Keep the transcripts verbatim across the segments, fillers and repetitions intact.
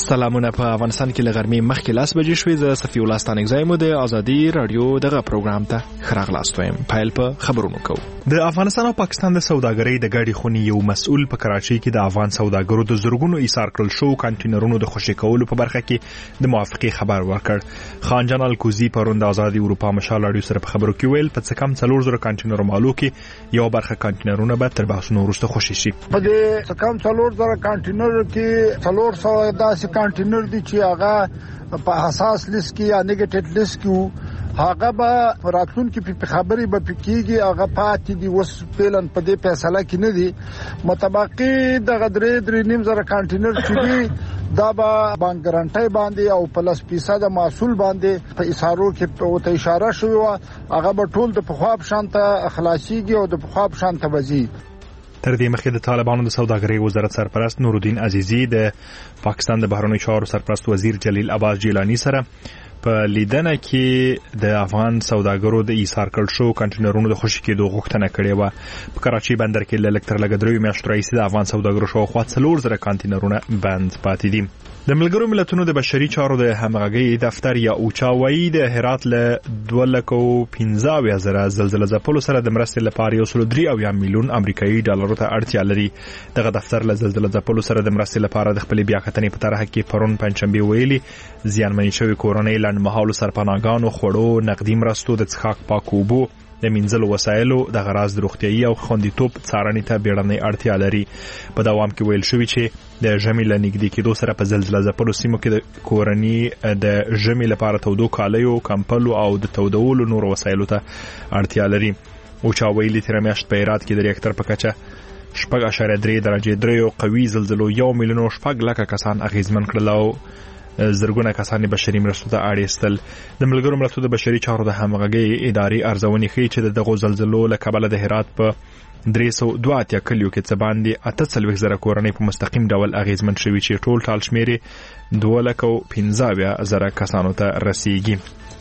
سلامونه. په افغانستان کې لغرمې مخکې لاس بجې شوې. زه صفي الله ستانکزی مو د ازادي رادیو دغه پروګرام ته خراغلاست وایم. پایل په خبرونو کوو. د افغانستان او پاکستان د سوداګرۍ د ګاډي خونې یو مسؤل په کراچۍ کې د افغان سوداګرو د زرګونو ایثار کړل شو کانټینرونو د خوشي کولو په برخه کې د موافقې خبر ورکړ. خان جان الکوزی پرون د ازادي اروپا مشال رادیو سره په خبرو کې ویل په څه کم څلور زره کانټینر مالو کې یو برخه کانټینرونه به تر بحثونو وروسته خوشي شي. په دې څه کم څلور زره کانټینر کې څلور سوه داسې کانټینر دي چې هغه په حساس لیست کې یا نیگیټیو لیست کې هغه به راتلونکي په خبري به پکېږي. هغه پاتې دي اوس پلان په دې فیصله کې نه دي. متبقي د غدرې درې نیم زره کانټینر چې دي دا به بانک ګارانټي باندې او پلس فیصد محصول باندې په اشارو کې ته اشاره شوی و. هغه به ټول د پخواب شانته اخلاصيږي او د پخواب شانته وځي. تر دې مخکې د طالبانو د سوداګرۍ وزارت سرپرست نورالدین عزیزی د پاکستان د بهرنیو چارو سرپرست وزیر جلیل عباس جیلانی سره په لیدنه کې د افغان سوداګرو د ایثار کړل شو کانټینرونو د خوشي کېدو غوښتنه کړې و. په کراچۍ بندر کې ل الکتر لګدري میاشتو راځي د افغان سوداګرو شو خو څلور زره کانټینرونه بند پاتې دي. د ملګرو ملتونو د بشري چارو د همغږي دفتر یا اوچاوي د هرات له دوه لکه پنځه اویا زره زلزلې ځپلو سره د مرستې لپاره یو سل درې اویا میلیون امریکایي ډالرو ته اړتیا لري. دغه دفتر له زلزلې ځپلو سره د مرستې لپاره د خپل بیا کتنې په طرح کې پرون پنځشنبه ویلي زیانمنې شوی کورنۍ لنډمهالو سرپناهګانو خوړو نقدي مرستو د څښاک پاک اوبو د منځلو وسایلو د غراض د روغتيایي او خوندیتوب څارنې ته بیړنۍ اړتیا لري. په دوام کې ویل شوی چې د ژمي له نږدې کېدو سره په زلزلې ځپلو سیمو کې د کورنۍ د ژمي لپاره تودو کالیو کمپلو او د تودولو نور وسایلو ته اړتیا لري. اوچا ویلي تیر میاشت په هرات کې د ریاکټر په کچه شپږ اعشاریه درې درجې درې قوي زلزلو یو میلیون شپږ لکه کسان اغیزمن کړل او زرګونه کسان بشري مرستو ته اړیستل. د ملګرو ملتونو د بشري چارو د همغږي ادارې ارزونې ښیي چې دغه زلزلو له کبله د هرات په درې سوه دوه اتیا کلیو کې څه باندې اته څلوېښت زره کورنۍ په مستقیم ډول اغیزمن شوي چې ټول ټال شمیر دوه لکه پنځه اویا زره کسانو ته رسیږي.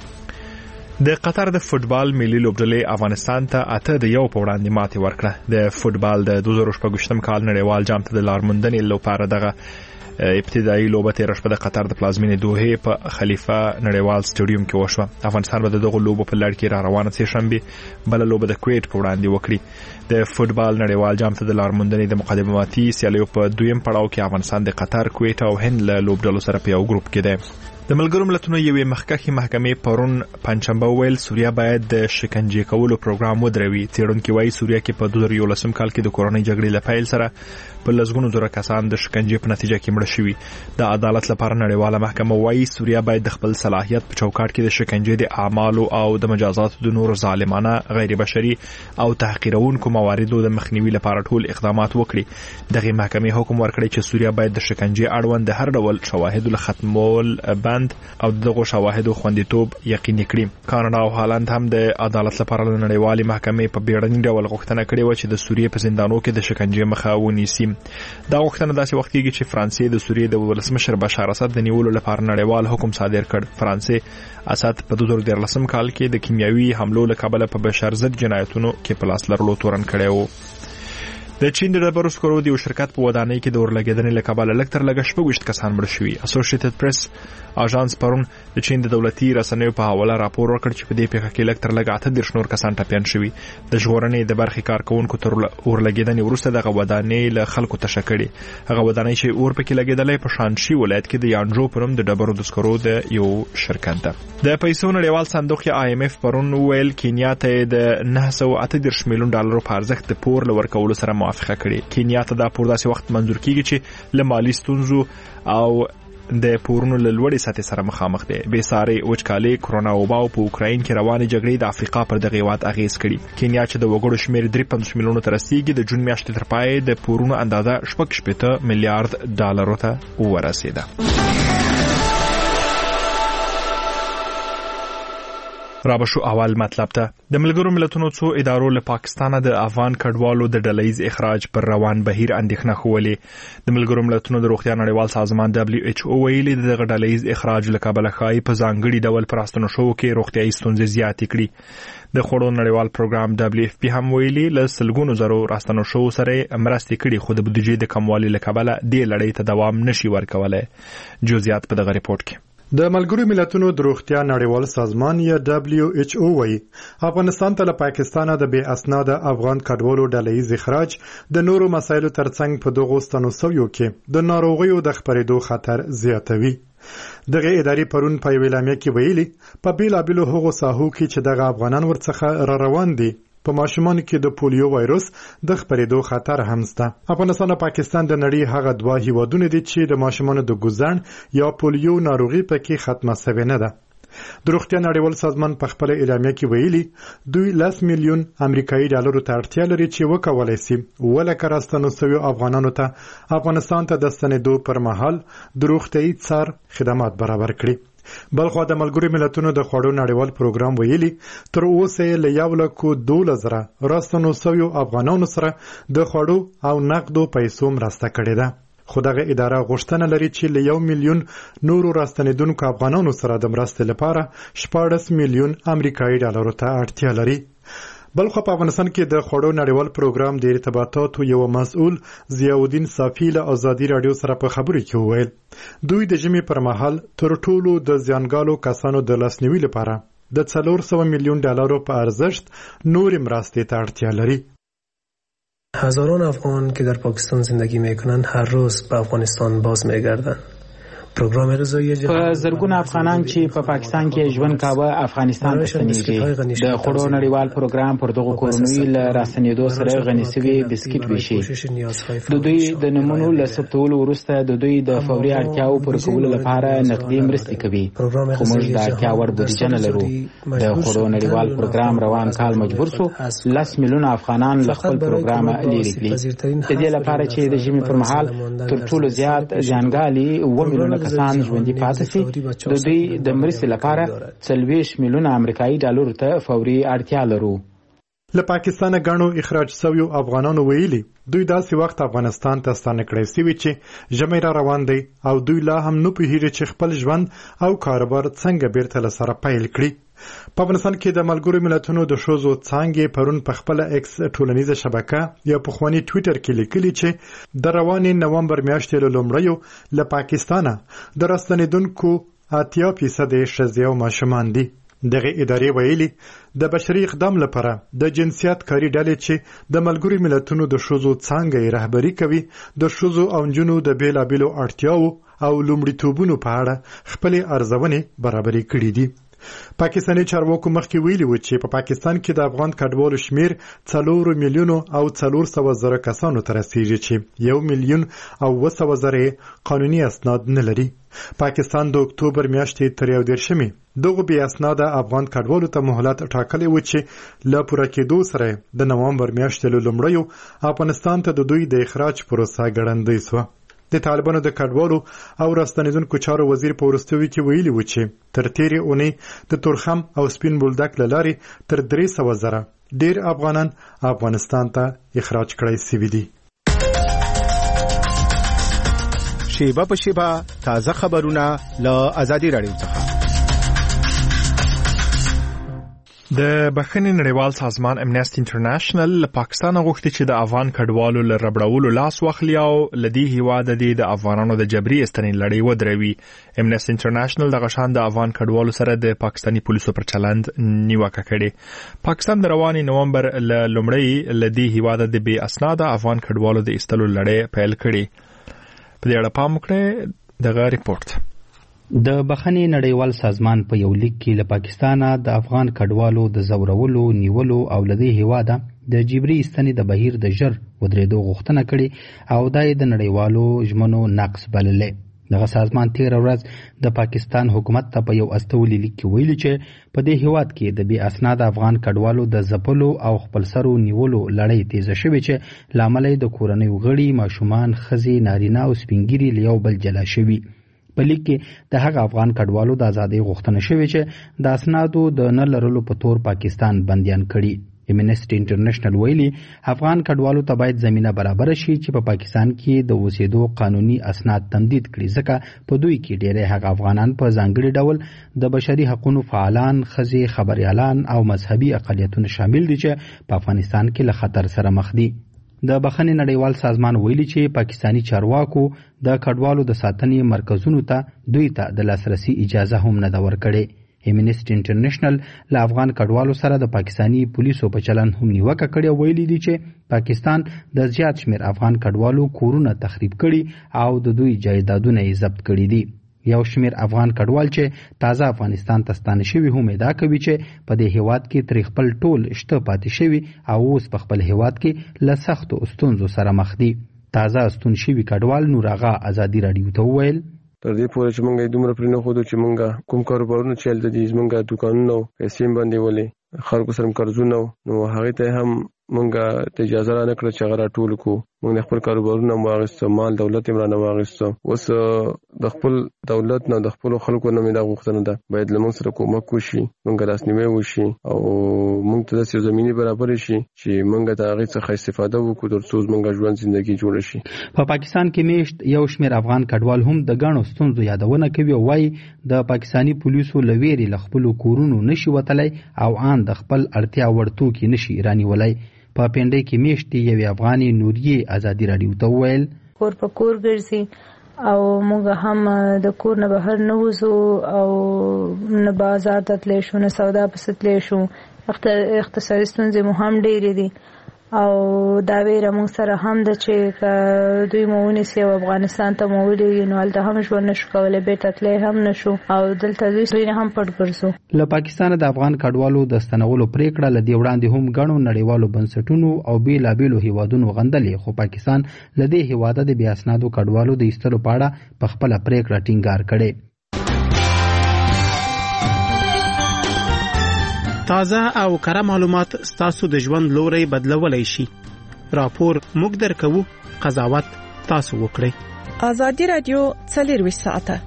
د قطر د فوتبال ملي لوبډلې افغانستان ته اته د یو په وړاندې ماتې ورکړه. د فوتبال د دوه زره شپږ کال نړیوال جام ته د لارموندنې لپاره دغه ابتدایي لوبه تیر شپه د قطر د پلازمینې دوحه په خلیفه نړیوال سټیډیوم کې وشوه. افغانستان به دغه لوبه په لړ کې را روانه سي شنبه بل لوبه د کویت په وړاندې وکړي. د فوتبال نړیوال جام ته د لارموندنې د مقدماتي سیالیو په دویم پړاو کې افغانستان د قطر، کویت او هند له لوبډلو سره په یو ګروپ کې دی. د ملګرو ملتونو یوې مخکښې محکمې پرون پنځشنبه ویل سوریه باید د شکنجې کولو پروګرام ودروي. څېړونکي وایي سوریه کې په دوه زره یولسم کال کې د کورنۍ جګړې له پیل سره په لسګونو زره کسان د شکنجې په نتیجه کې مړه شوي. د عدالت لپاره نړیواله محکمه وایي سوریه باید د خپل صلاحیت په چوکاټ کې د شکنجې د اعمالو او د مجازاتو د نور ظالمانه غیر بشري او تحقیرونکو مواردو د مخنیوي لپاره ټول اقدامات وکړي. دغه محکمې حکم ورکړی چې سوریه باید د شکنجې اړوند د هر ډول شواهدو له ختمول بند او دغه شواهدو خوندیتوب یقیني کړي. کاناډا او هالند هم د عدالت لپاره د نړیوالې محکمې په بیړني ډول غوښتنه کړې و چې د سوریې په زندانونو کې د شکنجې مخه ونیسي. دا غوښتنه داسې وخت کېږي چې فرانسې د سوریې د ولسمشر بشار اسد د نیولو لپاره نړیوال حکم صادر کړ. فرانسې اسد په دوه زره دیارلسم کال کې د کیمیاوي حملو له کبله په بشر ضد جنایتونو کې په لاس لرلو تورن کړی و. د چین د ډبرو سکرو د یو شرکت په ودانۍ کې د اورلګیدنې له کبله لږ تر لږه شپږ کسان مړه شوي. اسوسییټډ پریس اژانس پرون د چین د دولتي رسنیو په حواله راپور ورکړ چې په دې پیښه کې لږ تر لږه اته دېرش نور کسان ټپیان شوي. د ژغورنې د برخې کارکونکو تر اورلګیدنې وروسته دغه ودانۍ له خلکو تشه کړې. هغه ودانۍ چې اور پکې لګېدلی په شانشي ولایت کې د یانجو په نوم د ډبرو د سکرو د یو شرکت ده. د پیسو نړیوال صندوق یا آی ایم اف پرون ویل کینیا ته د نه سوه اته دېرش میلیون ډالرو په ارزښت د پور له ورکولو سره موافقه کړې. کینیا ته دا پور داسې وخت منظور کیږي چې له مالي ستونزو او د پورونو له لوړې سطحې سره مخامخ دی. بېسارې وچکالۍ، کرونا وبا او په اوکراین کې روانې جګړې د افریقا پر دغه هېواد اغېز کړي. کینیا چې د وګړو شمېر درې پنځوس میلیونو ته رسیږي د جون میاشتې تر پایه د پورونو اندازه شپږ شپېته میلیارډ ډالرو ته ورسېده. رابشو اول مطلب ته د ملګرو ملتونو څو ادارو له پاکستان د افغان کډوالو د ډلهیز اخراج پر روان بهیر اندېښنه خولې د ملګرو ملتونو د روغتیا نړیوال سازمان دبليو ایچ او ویلي د ډلهیز اخراج له کبله خای په ځانګړي ډول پراستنو شو کې روغتیايي ستونزې زیاتې کړي د خوړو نړیوال پروګرام دبليو اف پی هم ویلي له سلګونو زرو راستنو شو سره مرستې کړي خو د بودیجې د کموالي له کبله د لړۍ ته دوام نشي ورکولای جزئیات په دغه ریپورت کې د ملګرو ملتونو د روغتیا نړیوال سازمان یا دبليو ایچ او وايي افغانستان ته له پاکستانه د بې اسناده افغان کډوالو ډلهیز اخراج د نورو مسایلو ترڅنګ په دغو ستنو سویو کې د ناروغیو د خپرېدو خطر زیاتوي. دغه ادارې پرون په یوه اعلامیه کې ویلي په بیلابیلو هغو ساحو کې چې دغه افغانان ورڅخه را روان دي په ماشومان کې د پولیو وایروس د خپرېدو خطر هم شته. افغانستان او پاکستان د نړۍ هغه دوه هیوادونه دي چې د ماشومانو د ګوزڼ یا پولیو ناروغي پکې ختمه شوې نه ده. د روغتیا نړیوال سازمان په خپل اعلامیه کې ویلي دوی لس میلیون امریکایي ډالرو ته اړتیا لري چې وکولای شي ولکه راستنو شویو افغانانو ته افغانستان ته د ستنېدو پر مهال د روغتیايي څار خدمات برابر کړي. بلخو د ملګرو ملتونو د خوړو نړیوال پروګرام ویلي تر اوسه له یو لکو دولس زره راستنو شویو افغانانو سره د خوړو او نقدو پیسو مرسته کړې ده. خو دغه اداره غوښتنه لري چې له یو میلیون نورو راستنېدونکو افغانانو سره د مرستې لپاره شپاړس میلیون امریکایي ډالرو ته اړتیا لري. بلخو په افغانستان کې د خوړو نړیوال پروګرام د ارتباطاتو یو مسؤل ضیاءالدین صافی له آزادي رادیو سره په خبرو کې وویل دوی د ژمي پر مهال تر ټولو د زیانګالو کسانو د لاسنیوي لپاره د څلور سوه میلیون ډالرو په ارزښت نورې مرستې ته اړتیا لري. هزاران افغان که در پاکستان زندگی میکنند هر روز به افغانستان باز میگردند. پروګرام رضایي په زرګونه افغانان چې په پاکستان کې ژوند کاوه افغانستان ته ستنېږي. د خوړو نړیوال پروګرام پر دغو کورنیو له راستنېدو سره غني شوي بسکټ ویشي. د دوی د نمونو له ثبتولو وروسته د دوی د فوري اړتیاو پوره کولو لپاره نقدي مرستې کوي. خو موږ د اړتیا وړ بودیجه نه لرو. د خوړو نړیوال پروګرام روان کال مجبور شو لس میلیونه افغانان له خپل پروګرام لرې کړي. د دې لپاره چې د ژمي پر مهال تر ټولو زیات زیانګالي اووه میلیونه کسان ژوندي پاتې شي. د دوی د مرستې لپاره څلوېښت میلیونه امریکایي ډالرو ته فوري اړتیا لرو. له پاکستانه غاڼو اخراج شویو افغانانو ویلي دوی داسې وخت افغانستان ته ستانه کړی شوي چې ژمی را روان دی او دوی لا هم نه پوهیږي چې خپل ژوند او کاروبار څنګه بیرته له سره پیل کړي. په افغانستان کې د ملګرو ملتونو د ښځو څانګې پرون په خپله ایکس ټولنیزه شبکه یا پخواني ټویټر کې لیکلي چې د روانې نومبر میاشتې له لومړیو له پاکستانه د راستنېدونکو اتیا فیصده ښځې او ماشومان دي. دغه ادارې ویلي د بشري اقدام لپاره د جنسیت کاري ډلې چې د ملګرو ملتونو د ښځو څانګه رهبري کوي د ښځو او نجونو د بیلابیلو اړتیاو او لومړیتوبونو په اړه خپلې ارزونې برابري کړي دي. پاکستاني چارواکو مخکې ویلي و چې په پاکستان کې د افغان کډوالو شمیر څلور میلیونو او څلور سوه زره کسانو ته رسیږي چې یو میلیون او اوه سوه زره قانوني اسناد نه لري. پاکستان د اکتوبر میاشتې تر یو دېرشمې دغو بې اسناده افغان کډوالو ته مهلت ټاکلی و چې له پوره کېدو سره د نومبر میاشتې له لومړیو افغانستان ته د دوی د اخراج پروسه ګړندۍ سوه. د طالبانو د کډوالو او راستنېدونکو چارو وزیر په وروستیو کې ویلي و چې تر تېرې اونۍ د تورخم او سپین بولدک له لارې تر درې سوه زره ډېر افغانان افغانستان ته اخراج کړای شوي دي. شیبه په شیبه تازه خبرونه له آزادي رادیو څخه. د بخښنې نړیوال سازمان امنیسټي انټرنیشنل له پاکستان غوښتي چې د افغان کډوالو له ربړولو لاس واخلي او لدی هیواد د افغانانو د جبري استنې لړۍ ودروي. امنیسټي انټرنیشنل د غشان د افغان کډوالو سره د پاکستاني پولیسو پر چلند نیوکه کړې. پاکستان د رواني نومبر له لومړۍ لدی هیواد د بې اسناده افغان کډوالو د ایستلو لړۍ پیل کړې. په دې اړه پام وکړئ دغه ریپورت. د بخښنې نړیوال سازمان په یو لیک کې له پاکستانه د افغان کډوالو د زورولو نیولو او له دې هیواده د جبري ایستنې د بهیر د ژر ودرېدو غوښتنه کړې او دا یې د نړیوالو ژمنو نقض بللی. دغه سازمان تېره ورځ د پاکستان حکومت ته په یو استولي لیک کې ویلي چې په دې هیواد کې د بې اسناده افغان کډوالو د ځپلو او خپلسرو نیولو لړۍ تیزه شوې چې له امله یې د کورنیو غړي، ماشومان، ښځې، نارینه او سپین ږیري له یو بل جلا شوي. په لیک کې د هغه افغان کډوالو د ازادۍ غوښتنه شوې چې د اسنادو د نه لرلو په تور پاکستان بندیان کړي. امنیسټي انټرنیشنل ویلي افغان کډوالو ته باید زمينه برابر شي چې په پاکستان کې د اوسېدو قانوني اسناد تمدید کړي، ځکه په دوی کې ډېری هغه افغانان په ځانګړي ډول د بشري حقوقو فعالان، ښځې، خبريالان او مذهبي اقلیتونه شامل دي چې په افغانستان کې له خطر سره مخ دي. د بخښنې نړیوال سازمان ویلي چې پاکستانی چارواکو د کډوالو د ساتنې مرکزونو ته دوی ته د لاسرسي اجازه هم نه ده ورکړې. امنیسټي انټرنیشنل له افغان کډوالو سره د پاکستانی پولیسو په چلند هم نیوکه کړې، ویلي دي چې پاکستان د زیات شمیر افغان کډوالو کورونه تخریب کړي او د دوی جایدادونه یې ضبط کړي دي. یو شمیر افغان کډوال چې تازه افغانستان ته ستانه شوي هم ادعا کوي چې په دې هیواد کې تر خپل ټول شته پاتې شوي او اوس په خپل هیواد کې له سختو ستونزو سره مخ دي. تازه ستون شوي کډوال نور آغا ازادي راډیو ته وویل تر دې پورې چې مونږ دومره پرې نه خودو چې مونږ کوم کاروبارونه چې هلته دي زمونږ دوکانونه او پیسې هم باندې ولې خلکو سره قرضونه نو هغه ته هم مونږ ته اجازه را نه کړه چې هغه راټول کو. مونږ خپل کاروبارونه واغسته، مال دولت هم را نه واغسته. اوس د خپل دولت نه د خپل خلکو نه مې دا غوښتنه ده باید له مونږ سره کومک وشي، مونږ لاسنیوي وشي او مونږ ته داسې زمینی برابر شي چې مونږ د هغې څخه استفاده وکړو تر څو زمونږ ژوند زندگی جوړ شي. په پاکستان کې میشت یو شمیر افغان کډوال هم د ګڼو ستونزو یادونه کوي او وايي د پاکستانی پولیسو له ویرې له خپلو کورونو نشي وتلی او آن د خپل اړتیا وړ توکي نشي رانیولی. په پنډۍ کې میشتې یوې افغانې نوریې ازادي راډیو ته وویل کور په کور ګرځي او موږ هم د کور نه بهر نه وځو او نه بازار ته تللی شو، نه سودا پسې تللی شو. اقتصادي ستونزې مو هم ډېرې دي او دا ویره موږ سره هم ده چې دوی مو ونیسي او افغانستان ته مو ولیږي نو هلته هم ژوند نشو کولی، بېرته تللی هم نشو او دلته دوی نه هم پټ ګرځو. له پاکستانه د افغان کډوالو د ستنولو پریکړه له دې وړاندې هم ګڼو نړیوالو بنسټونو او بېلابېلو هیوادونو غندلې، خو پاکستان له دې هیواده د بې اسنادو کډوالو د ایستلو په اړه په خپله پریکړه ټینګار کړی. تازه او کره معلومات ستاسو د ژوند لوري بدلولای شي. راپور موږ درکوو، قضاوت تاسو وکړئ. ازادي رادیو څلرویشت ساعته.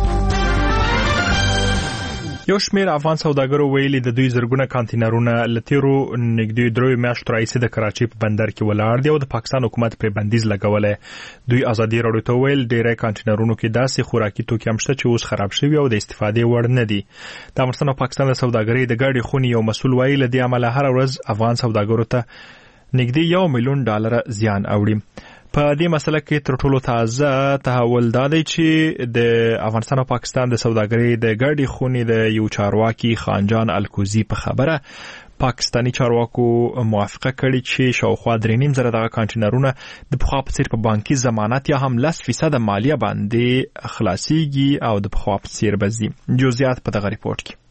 یو شمیر افغان سوداګرو ویلي د دوی زرګونه کانتینرونه لتیرو نږدې درې میاشتو راهیسې د کراچۍ په بندر کې ولاړ دي او د پاکستان حکومت پرې بندیز لګولی. دوی ازادي راډیو ته ویل ډېری کانتینرونو کې داسې خوراکي توکي هم شته چې اوس خراب شوي او د استفادې وړ نه دي. د افغانستان او پاکستان د سوداګرۍ د ګډې خونې یو مسؤل وایي له دې امله هره ورځ افغان سوداګرو ته نږدې یو میلیون ډالره زیان اوړي. په دې مسله کې تر ټولو تازه تحول دا دی چې د افغانستان او پاکستان د سوداګرۍ د ګډې خونې د یو چارواکي خانجان الکوزي په خبره پاکستانی چارواکو موافقه کړې چې شاوخوا درې نیم زره دغه کانټینرونه د پخوا په څیر په بانکي ضمانت یا هم لس فیصده مالیه باندې خلاصيږي او د پخوا په څیر به ځي. جزئیات په دغه ریپورت کې.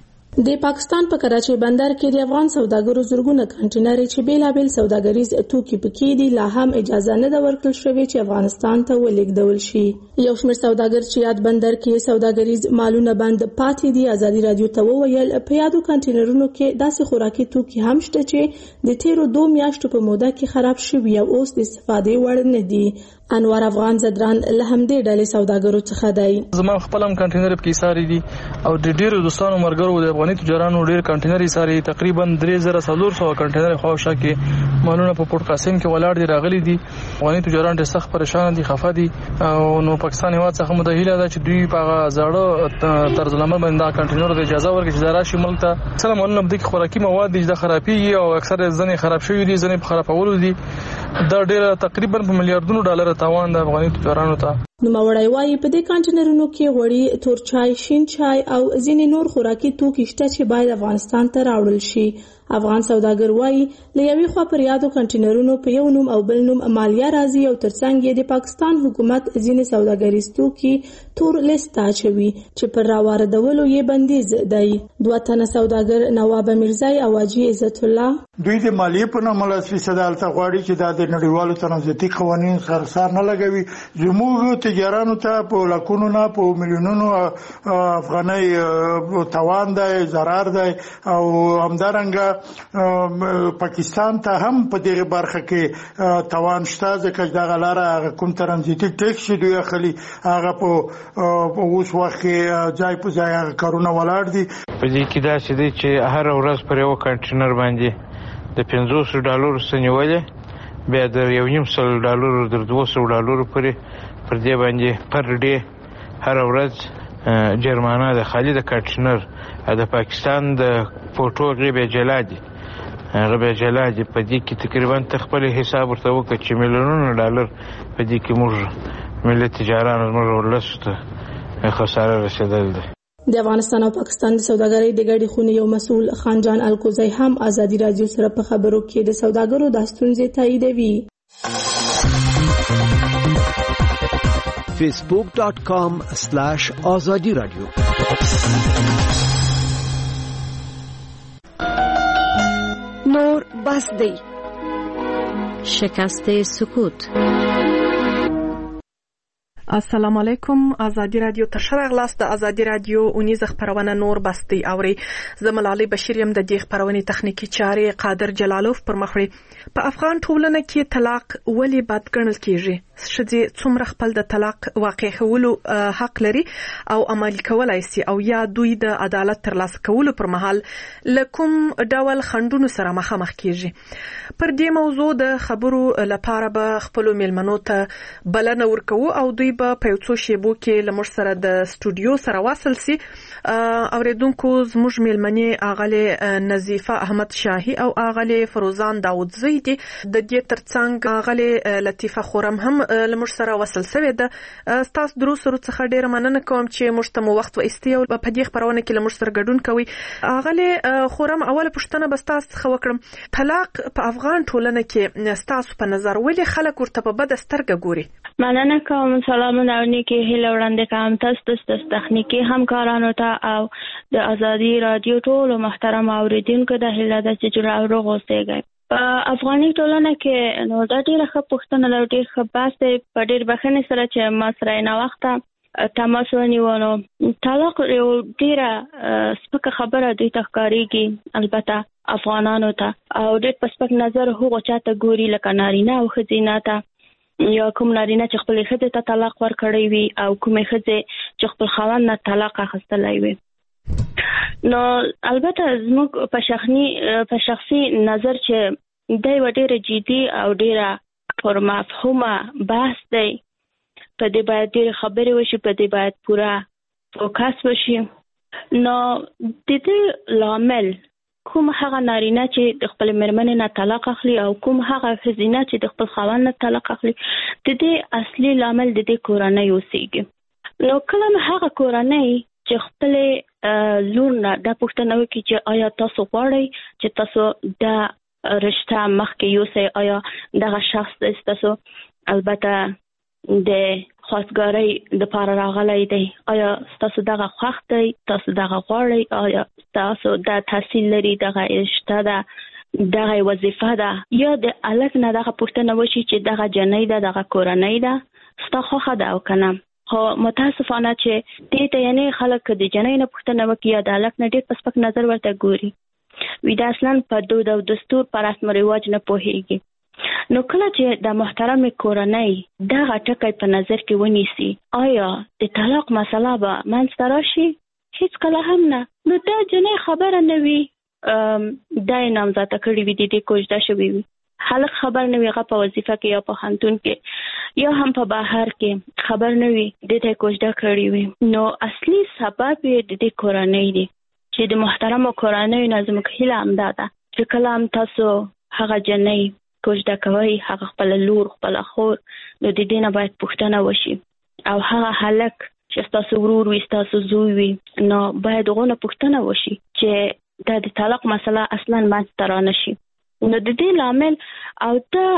د پاکستان په کراچۍ بندر کې د افغان سوداګرو زرګونه کانټینر چې بیلابل سوداګریز توکي پکې دي لا هم اجازه نه ده ورکړل شوې چې افغانستان ته ولېږدول شي. یو شمېر سوداګر چې یاد بندر کې سوداګریز مالونه بند پاتې دي ازادي راډیو ته وویل په یادو کانټینرونو کې داسې خوراکي توکي هم شته چې د تیرو دوه میاشتو په موده کې خراب شوي او اوس د استفادې وړ نه دي. انوار افغان زدران له همدې ډلې سوداګرو څخه دی. زما خپل هم کانټینر پکې ساري دي او د ډیرو دوستانو مرګرو د افغاني تجارانو ډیر کانټینر ساري تقریبا درې زره څلور سوه کانټینر خواوشا کې مالونه په پورت قاسم کې ولاړ دي راغلي دي. افغاني تجاران ډېر سخت پریشان دي، خفه دي او نو پاکستان هیواد څخه متهیله ده چې دوی په زړه طرز العمل باندې کانټینر د اجازه ورکړي چې راشي ملک ته. سلام علیکم. د خوراکي مواد د خرابېږي او اکثر ځنې خراب شوي دي، ځنې په خرابولو دي. دا ډېر تقریبا په میلیارډونو ډالر تاوان د افغاني تجارانو ته. نوموړی وایي په دې کانټینرونو کې غوړي، تور چای، شین چای او ځینې نور خوراکي توکي شته چې باید افغانستان ته راوړل شي. افغان سوداګر وایي له یوې خوا پر یادو کانټینرونو په یو نوم او بل نوم مالیه راځي او ترڅنګ یې د پاکستان حکومت ځینې سوداګریز توکي تور لیست ته اچوي چې پر راواردولو یې بندیز دی. دوه تنه سوداګر نواب میرزای او حاجي عزت الله دوی د مالیې په نامه لس فیصده هلته غواړي چې دا د نړیوالو تنظیمي قوانین سره سر نه لګوي. زموږ تجارانو ته په لکونو نه په میلیونونو افغانۍ تاوان دی، ضرر دی او همدارنګه پاکستان ته هم په دغه برخه کې توان شته ځکه دا غلاره کوم ترانزیتي ټیکس دوی اخلي هغه په اوس وخت کې ځای په ځای هغه کارونه ولاړ دي. په دې کې دا چې دی چې هر ورځ پر یو کنټینر باندې د پنځوس ډالرو سنیولې بیا د یو نیم سل ډالرو تر دوه سوه ډالرو پورې پر دې باندې پر ډې هر ورځ جرمانه د خالي د کنټینر د پاکستان د فوټو غیبه جلا دي غیبه جلا دي په دې کې تقریبا تخپل حساب ورته وکړي چې میلیونونه ډالر په دې کې موږ ملي تجارانو موږ ولسته خساره رسیدل دي. د افغانستان او پاکستان د سوداګرۍ د ګډې خونې یو مسؤل خانجان الکوزی هم ازادي رادیو سره په خبرو کې د سوداګرو د ستونزې تاییدوي. facebook dot com slash azadi radio. نور بس دی. شکست سکوت. السلام علیکم. ازادي رادیو ته شرغلاس د ازادي رادیو اونیز خبرونه نور بستی اوري. زملالي بشیر يم د دې خبرونې تخنیکی چارې قادر جلالوف پر مخ وړي. په افغان ټولنه کې طلاق ولی بد ګڼل کیږي؟ شذې څومره خپل د طلاق واقع کولو حق لري او عمل کولای شي او یا دوی د عدالت ترلاسه کولو پر مهال لکم ډول خندونو سره مخامخ کیږي؟ پر دې موضوع د خبرو لپاره به خپل میلمنو ته بلنه ورکو او دوی به په یو څو شیبو کې لمر سره د استودیو سره واصل سي. اوریدونکو زموږ میلمنې اغله نظیفه احمد شاهي او اغله فروزان داوود زیدي د دې ترڅنګ اغله لطیفه خورم هم لمر سره وصل سوي ده. تاسو درو سره څخه ډیره مننه کوم چې مشتمو وخت و استیو په دې خبرونه کې لمر سره ګډون کوي. اغله خورم اوله پښتنه بس تاسو خو وکړم، طلاق په افغان ټولنه کې تاسو په نظر ولې خلک ورته په بد سترګه ګوري؟ مننه کوم. سلامونه او نیکی هیله وړاندې کوم تاسو د تخنیکی همکارانو ته او د ازادي رادیو ټولو محترم اوریدونکو د هیله د چې جوړ او روغوسېږي. په افغاني ټولنه کې نو دا ډیره ښه پوښتنه لري، ډیر ښه بحث دی. په ډیر بخښنې سره چې ما سره نه وخته تماس ونیولو. طلاق یو ډیره سپکه خبره دوی ته ښکارېږي البته افغانانو ته او ډیر په سپک نظر هغو چاته ګوري لکه نارینه او ښځینه ته یا کوم نارینه چې خپل ښځې ته طلاق ورکړی وي او کومې ښځې چې خپل خاوند نه طلاق اخیستلی وي. نو البته زموږ په شخصي په شخصي نظر چې دا یو ډېر جدي او ډېر پر مفهومه بحث دی. په دې باید ډېر خبرې وشي، په دې باید پوره فوکس وشي. نو د دې لامل کوم هغه نارینه چې د خپل مېرمنې نه طلاق اخلي او کوم هغه ښځینه چې د خپل خاوند نه طلاق اخلي، د دې اصلي لامل د دې کورنۍ اوسېږي. نو کله هغه کورنۍ چې خپل لور نه دا پوښتنه وکړي چې آیا تاسو غواړئ چې تاسو دا رشته مخکې یوسئ، آیا دغه شخص تاسو البته د خواستګارۍ دپاره راغلی دی، آیا تاسو دغه خوښ دی، تاسو دغه غواړئ، آیا تاسو دا تحصیل لري، دغه رشته ده، دغه وظیفه ده، یا د هلک نه دغه پوښتنه وشي چې دغه جنۍ ده، دغه کورنۍ ده، ستا خوښه ده او که نه. خو متاسفانه چې دې ته یعنې خلک د جنۍ نه پوښتنه وکړي یا د هلک نه ډېر په سپک نظر ورته ګوري، وي دا اصلا په دود او دستور په رسم و رواج نه پوهېږي. نو کله چې د محترمې کورنۍ دغه ټکی په نظر کې ونیسي، آیا د طلاق مسله به منځته راشي؟ هیڅ کله هم نه. نو دا جنۍ خبره نه وي دا یې نامزاده کړې وي، د دې کوژده شوې وي. خلک خبر نه وي، هغه په وظیفه کې یا په پوهنتون کې یا هم په بهر کې خبر نه وي، د دې کوژده کړې وي. نو اصلي سبب یې د دې کورنۍ دی چې د محترمو کورنیو نه زموږ هیله همدا ده چې کله هم تاسو هغه جنۍ کوژده کوئ، هغه خپله لور، خپله خور، نو د دې نه باید پوښتنه وشي. او هغه هلک چې ستاسو ورور وي، ستاسو زوی وي، نو باید هغو نه پوښتنه وشي چې دا د طلاق مسله اصلا منځته رانه شي. نو د دې لامل او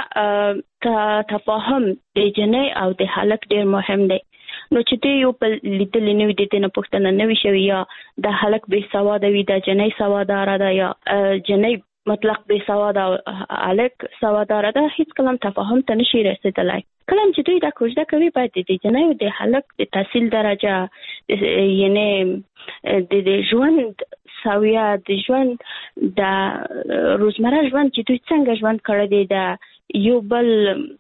ته تفاهم د جنۍ او د هلک ډېر مهم دی. نو چې دی یو په لیدلې نه وي، د دې نه پوښتنه نه وي شوې، یا د هلک بې سواده وي، د جنۍ سواداره ده، یا جنۍ مطلق بې سواده او هلک سواداره ده، هیڅ کله هم تفاهم ته نشي رسېدلی. کله هم چې دوی دا کوژده کوي، باید د جنۍ او د هلک د تحصیل درجه، یعنې د ژوند مساویه د ژوند د روزمره ژوند چې دوی څنګه ژوند کړی دی د یو بل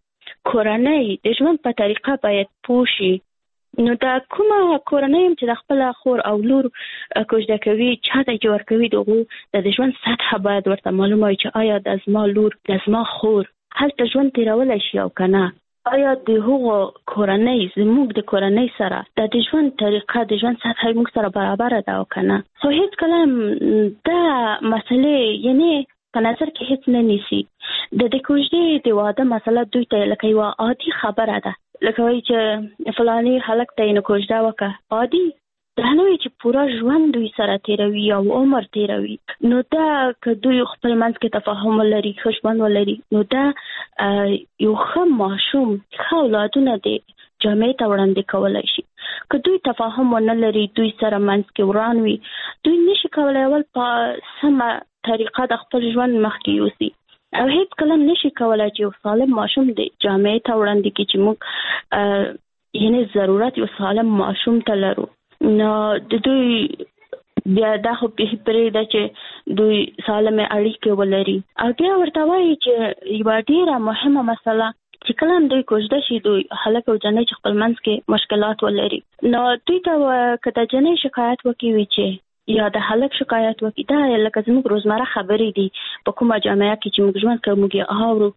کورنۍ د ژوند په طریقه باید پوه شي. نو دا کومه کورنۍ چې د خپل خور او لور کوژده کوي چاته چې ورکوي دغه د ژوند سطح باید ورته معلومه وي چې آیا د زما لور د زما خور هلته ژوند تیرولی شي او که نه، آیا د هغو کورنۍ زموږ د کورنۍ سره د د ژوند طریقه د ژوند سطح موږ سره برابره ده او که نه. خو هیڅ کله دا مسلې یعنی په نظر کې هیڅ نه نیسي. د د کوژدې د واده مسله دوی ته لکه یوه عادي خبره ده، لکه وایي چې فلانی هلک ته یې نو کوژده وکړه، عادي. دا نه وي چې پوره ژوند دوی سره تیروي او عمر تیروي. نو دا که دوی خپل منځ کې تفاهم ولري، ښه ژوند ولري، نو دا یو ښه ماشوم، ښه اولادونه د جامعې ته وړاندې کولی شي. که دوی تفاهم ونه لري، دوی سره منځ کې وران وي، دوی نشي کولی اول په سمه طریقه د خپل ژوند مخکې یوسي او هیڅ کله نشي کولی چې یو سالم ماشوم د جامعې ته وړاندې کړي چې موږ یعنې ضرورت یو سالم ماشوم ته لرو. نو د دوی بیا دا خو پرېږده چې دوی سالمې اړیکې ولري او بیا ورته وایي چې یوه ډېره مهمه مسله چې کله هم دوی کوژده شي، دوی هلک او جنۍ چې خپل منځ کې مشکلات ولري، نو دوی ته که د جنۍ شکایت وکړي چې یا د هلک شکایت وکړي، دا لکه زموږ روزمره خبرې دي په کومه جامعه کې چې موږ ژوند کوو، موږ یې اورو،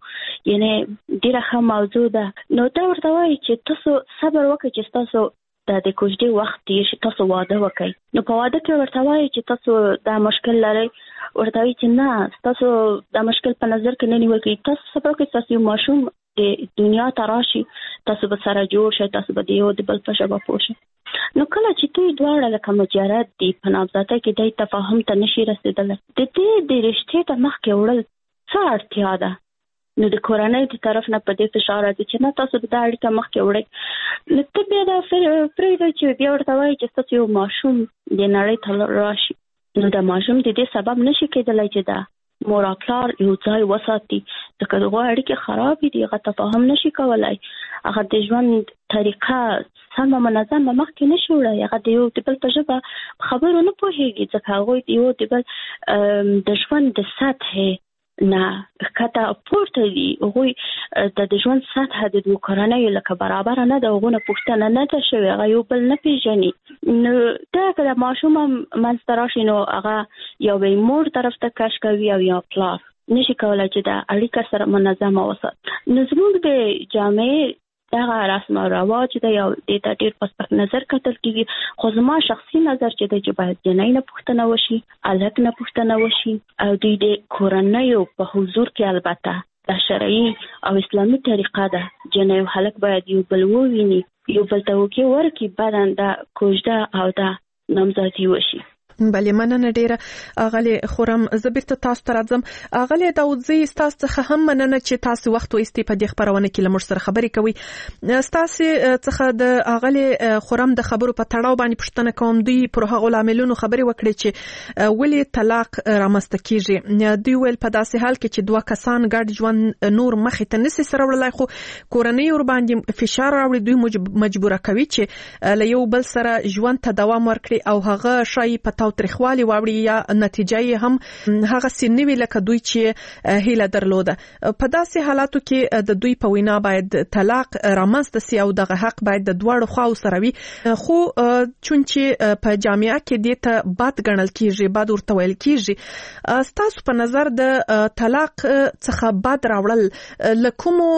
یعنې ډېره ښه موضوع ده. نو دا ورته وایي چې تاسو صبر وکړئ چې ستاسو د د کوژدې وخت تېر شي، تاسو واده وکړئ. نو په واده کې ورته وایي چې تاسو دا مشکل لرئ، ورته وایي چې نه، ستاسو دا مشکل په نظر کې نه نیول کېږي، تاسو صبر وکړئ، ستاسو یو ماشوم د دنیا ته راشي، تاسو به سره جوړ شئ، تاسو به د یو د بل په ژبه پوه شئ. نو کله چې دوی دواړه لکه مجرد دي په نابضاته کې دی تفاهم ته نشي رسېدلی، د دې د رشتې ته مخکې وړل څه اړتیا ده؟ نو د کورنۍ د طرف نه په دې فشار راځي چې نه، تاسو د دا اړیکه مخکې وړئ. نو ته بیا دا پرېږده چې بیا ورته وایي چې ستاسو یو ماشوم د نړۍ ته راشي، نو د ماشوم د دې سبب نشي کېدلی چې دا مور او پلار یو ځای وساتي، ځکه د هغو اړیکې خرابې دي، هغه تفاهم نشي کولی، هغه د ژوند طریقه سمه منظمه مخکې نشي وړی، هغه د یو د بل په ژبه خبرو نه پوهېږي، ځکه هغوی د یو د بل د ژوند د سطحې نه ښکته پورته دي، هغوی د د ژوند سطحه د دوو کورنیو لکه برابره نه ده، هغو نه پوښتنه نه ده شوې، هغه یو بل نه پېژني. نو دا که د ماشوم هم منځته راشي، نو هغه یا به یې مور طرف ته کش کوي او یا پلار نشي کولی چې دا اړیکه سره منظمه وسات. نو زموږ د جامعې دغه رسم او رواج دی او دې ته ډېر په سپک نظر کتل کېږي، خو زما شخصي نظر چې دی چې باید جنۍ نه پوښتنه وشي، هلک نه پوښتنه وشي او دوی د کورنیو په حضور کې البته د شرعي او اسلامي طریقه ده، جنۍ او هلک باید یو بل وویني، یو بل ته وکړي ورکړي، بعداً دا کوژده او دا نامزادي وشي. بلې مننه ډیره اغلی خورم. زه بیرته تاسو ته راځم. اغلی داودزی، ستاسو څخه هم مننه چې تاسو وخت وایستئ په دې خپرونه کې له موږ سره خبرې کوئ. ستاسو څخه د اغلی خورم د خبرو په تړاو باندې پوښتنه کوم، دوی پر هغو لاملونو خبرې وکړې چې ولې طلاق رامنځته کیږي. دوی ویل په داسې حال کې چې دوه کسان ګډ ژوند نور مخې ته نشي سره وړلای، خو کورنۍ ورباندې فشار راوړي، دوی مجبوره کوي چې له یو بل سره ژوند ته دوام ورکړي او هغه شایي په تاوتریخوالي واوړي یا نتیجه یې هم هغه سي نوي لکه دوی چې هیله درلوده. په داسې حالاتو کې د دوی په وینا باید طلاق رامنځته سي او دغه حق باید د دواړو خواو سره وي، خو چون چې په جامعه کې دې ته بد ګڼل کیږي، بد ورته ویل کیږي، ستاسو په نظر د طلاق څخه بد راوړل له کومو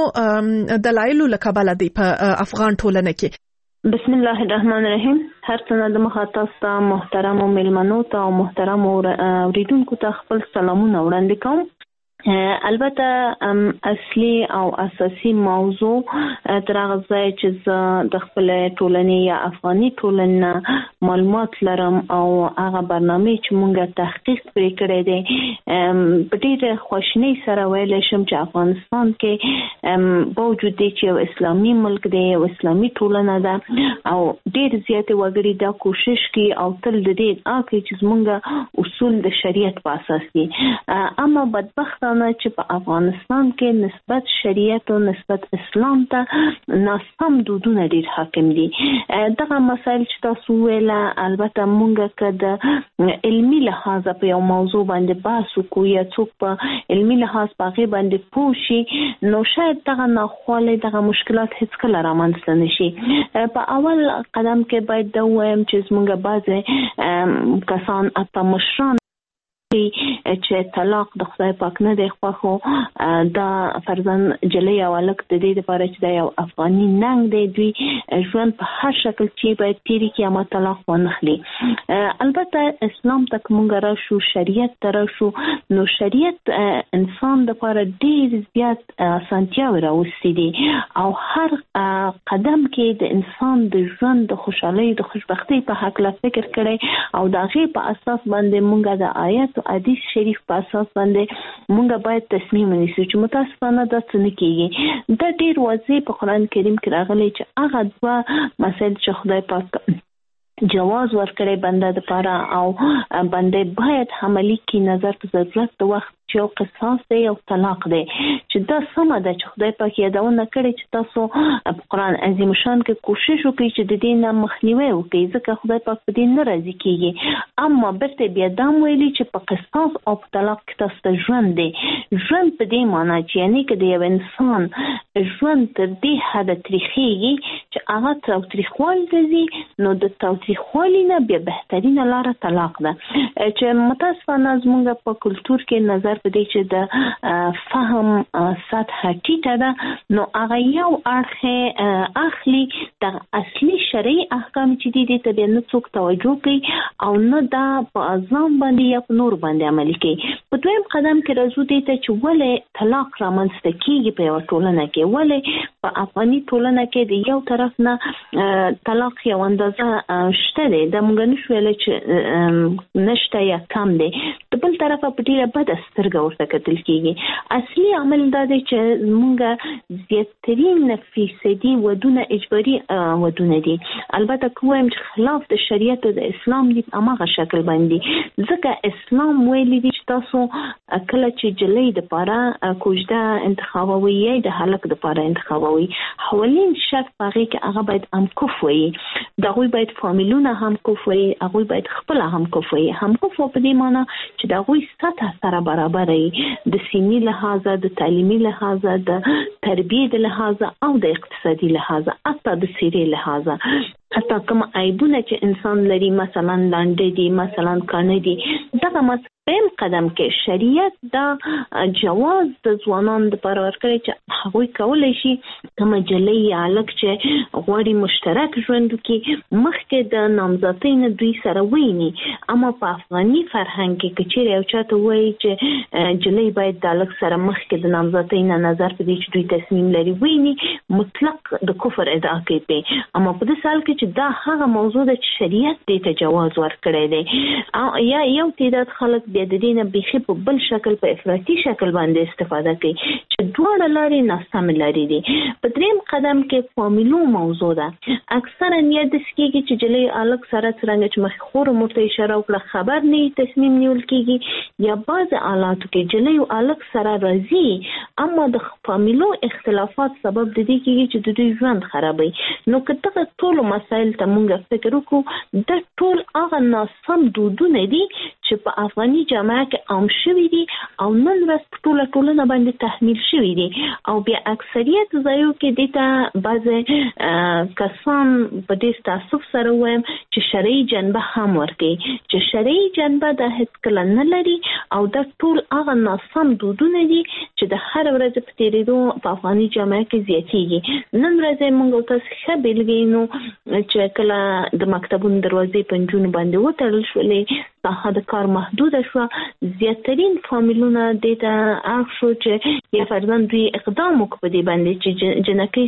دلایلو له کبله دی په افغان ټولنه کې؟ بسم الله الرحمن الرحیم. هر څه د مخاطب ته محترم مېلمنو ته او محترم اوریدونکو ته خپل سلامونه وړاندې کوم. البته اصلي او اساسي موضوع تر هغه ځای چې زه د خپل ټولنې یا افغاني ټولنې معلومات لرم او هغه برنامه چې مونږه تحقیق پرې کړی دی په ډېره خواشینۍ سره ویلی شم چې افغانستان کې باوجود دی چې یو اسلامي ملک دی، یو اسلامي ټولنه ده او ډېر زیاتې وګړي دا کوشش کوي او تل د دې ادعا کوي چې زمونږه اصول د شریعت په اساس دي، اما بدبخته متاسفانه چې په افغانستان کې نسبت شریعت او نسبت اسلام ته ناسم دودونه ډیر حاکم دي. دغه مسایل چې تاسو ویل البته مونږ کده علمي لحاظ په یو موضوع باندې بحث وکړو یا څوک په علمي لحاظ په هغه باندې پوه شي نو شاید دغه ناخواله دغه مشکلات هیڅ کله رامنځته نشي. په اول قدم کې باید دا وایم چې موږ بعضې کسان اته مشران چې طلاق د خدای پاک نه دی خوښو دا فرضاً جلی او الک د دې لپاره چې دا یو افغاني ننګ دی دوی ژوند په هر شکل چې باید تیری کې اما طلاق ونخلي. البته اسلام تک مونږ راشو شریعت ته راشو نو شریعت انسان لپاره ډیر زیات اسانتیاوې راوستي دي او هر قدم کې د انسان د ژوند د خوشحالۍ د خوشبختۍ په هکله فکر کړي او د هغې په اساس باندې مونږ د آیت حدیث شریف په اساس باندې مونږ باید تصمیم ونیسو چې متاسفانه دا څه نه کیږي. دا ډیر واضح په قرآن کریم کې راغلی چې هغه دوه مسایل چې خدای پاک جواز ورکړي بنده لپاره او بنده باید عملی کی نظر په ضرورت د وخت چې یو قصاص دی او طلاق دی چې دا سمه ده چې خدای پاک یادونه کړي چې تاسو په قرآن عظیم شان کې کوشش وکړئ چې د دې نه مخنیوی وکړئ ځکه خدای پاک په دې نه راضي کیږي. اما برته بیا دا ویلي چې په قصاص او په طلاق کې تاسو ته ژوند دی. ژوند په دې معنی چې یعنی که د یو انسان ژوند تر دې حده تریخیږي چې هغه تاوتریخوالي ته ځي نو د تاوتریخوالي نه بیا بهترینه لاره طلاق ده چې متاسفانه زموږ په کلتور کې نظر په دې چې د فهم سطح ټیټه ده نو هغه یو اړخ اخلي د اصلي شرعي احکام چې دي دې ته بیا نه څوک توجه کوي او نه دا په اعظام باندې یا په نور باندې عملي کوي. په دویم قدم کې راځو دې ته چې ولې طلاق رامنځته کیږي په یوه ټولنه کې. ولې په افغاني ټولنه کې د یو طرف نه طلاق یو اندازه شته دی د موږ نشو ویلی چې نشته یا کم دی د بل طرفه په ډېره بده سترګه ورته کتل کیږي. اصلي عمل دا دی چې موږ زیاترین فیصدي ودونه اجباري ودونه دي. البته که وایم چې خلاف د شریعت او د اسلام دي هماغه شکل باندې ځکه اسلام ویلي دي چې تاسو کله چې جلی دپاره کوژده انتخابوي یا د هلک دپاره انتخابوي اولین شرط په هغې کې هغه باید همکف وي. د هغوی باید فامیلونه همکف وي هغوی باید خپله همکف وي. همکف په دې معنی چې د هغوی سطح سره برابر د سینی لحاظه د تعلیمي لحاظه د تربیې د لحاظه او د اقتصادي لحاظه حتی د سیرې لحاظه حتی کوم عیبونه چې انسان لري مثلا لانډې دي مثلا کانه دي دغه مسئله قدم کې شریعت دا جواز د ځوانانو لپاره ورکړي چې هغوی کولی شي کومه جلی یا هلک چې غواړي مشترک ژوند وکړي مخکې د نامزدۍ نه دوی سره ویني. اما په افغاني فرهنګ کې که چیرې یو چاته وایي چې جلی باید د هلک سره مخکې د نامزدۍ نه نظر په دې چې دوی تصمیم لري ویني مطلق د کفر ادعا کوي. اما په دې سال کې چې دا هغه موضوع ده چې شریعت دې ته جواز ورکړی دی یا یو تعداد خلک بیا د دې نه بیخي په بل شکل په افراطي شکل باندې استفاده کوي چې دواړه لارې ناسمې لارې دي. په دریم قدم کې فامیلو موضوع ده. اکثرا یا داسې کېږي چې جلی هلک سره څرنګه چې مخکې خور مور ته اشاره وکړه خبر نه تصمیم نیول کېږي یا بعضې حالاتو کې جلی او هلک سره راځي اما د فامیلو اختلافات سبب د دې کېږي چې د دوی ژوند خرابوي. نو که دغه ټولو مسایل ته مونږ فکر وکړو دا ټول هغه ناسم دودونه دي چې په افغاني جامعه کې عام شوي دي او نن ورځ په ټوله ټولنه باندې تحمیل شوي دي او بیا اکثریت ځایو کې دې ته بعضې کسان په دې تعصب سره ووایم چې شرعي جنبه هم ورکوي چې شرعي جنبه دا هېڅکله نه لري او دا ټول هغه ناسم دودونه دي چې د هر ورځې په تېرېدو په افغاني جامعه کې زیاتېږي. نن ورځ موږ او تاسو ښه بېلګې وینو چې کله د مکتبونو دروازې په نجونو باندې وتړل شولې ساحه د کار محدوده شوه زیاترین فامیلونه دې ته اخ شو چې یا فرضاً دوی اقدام وکړي په دې باندې چې جنکۍ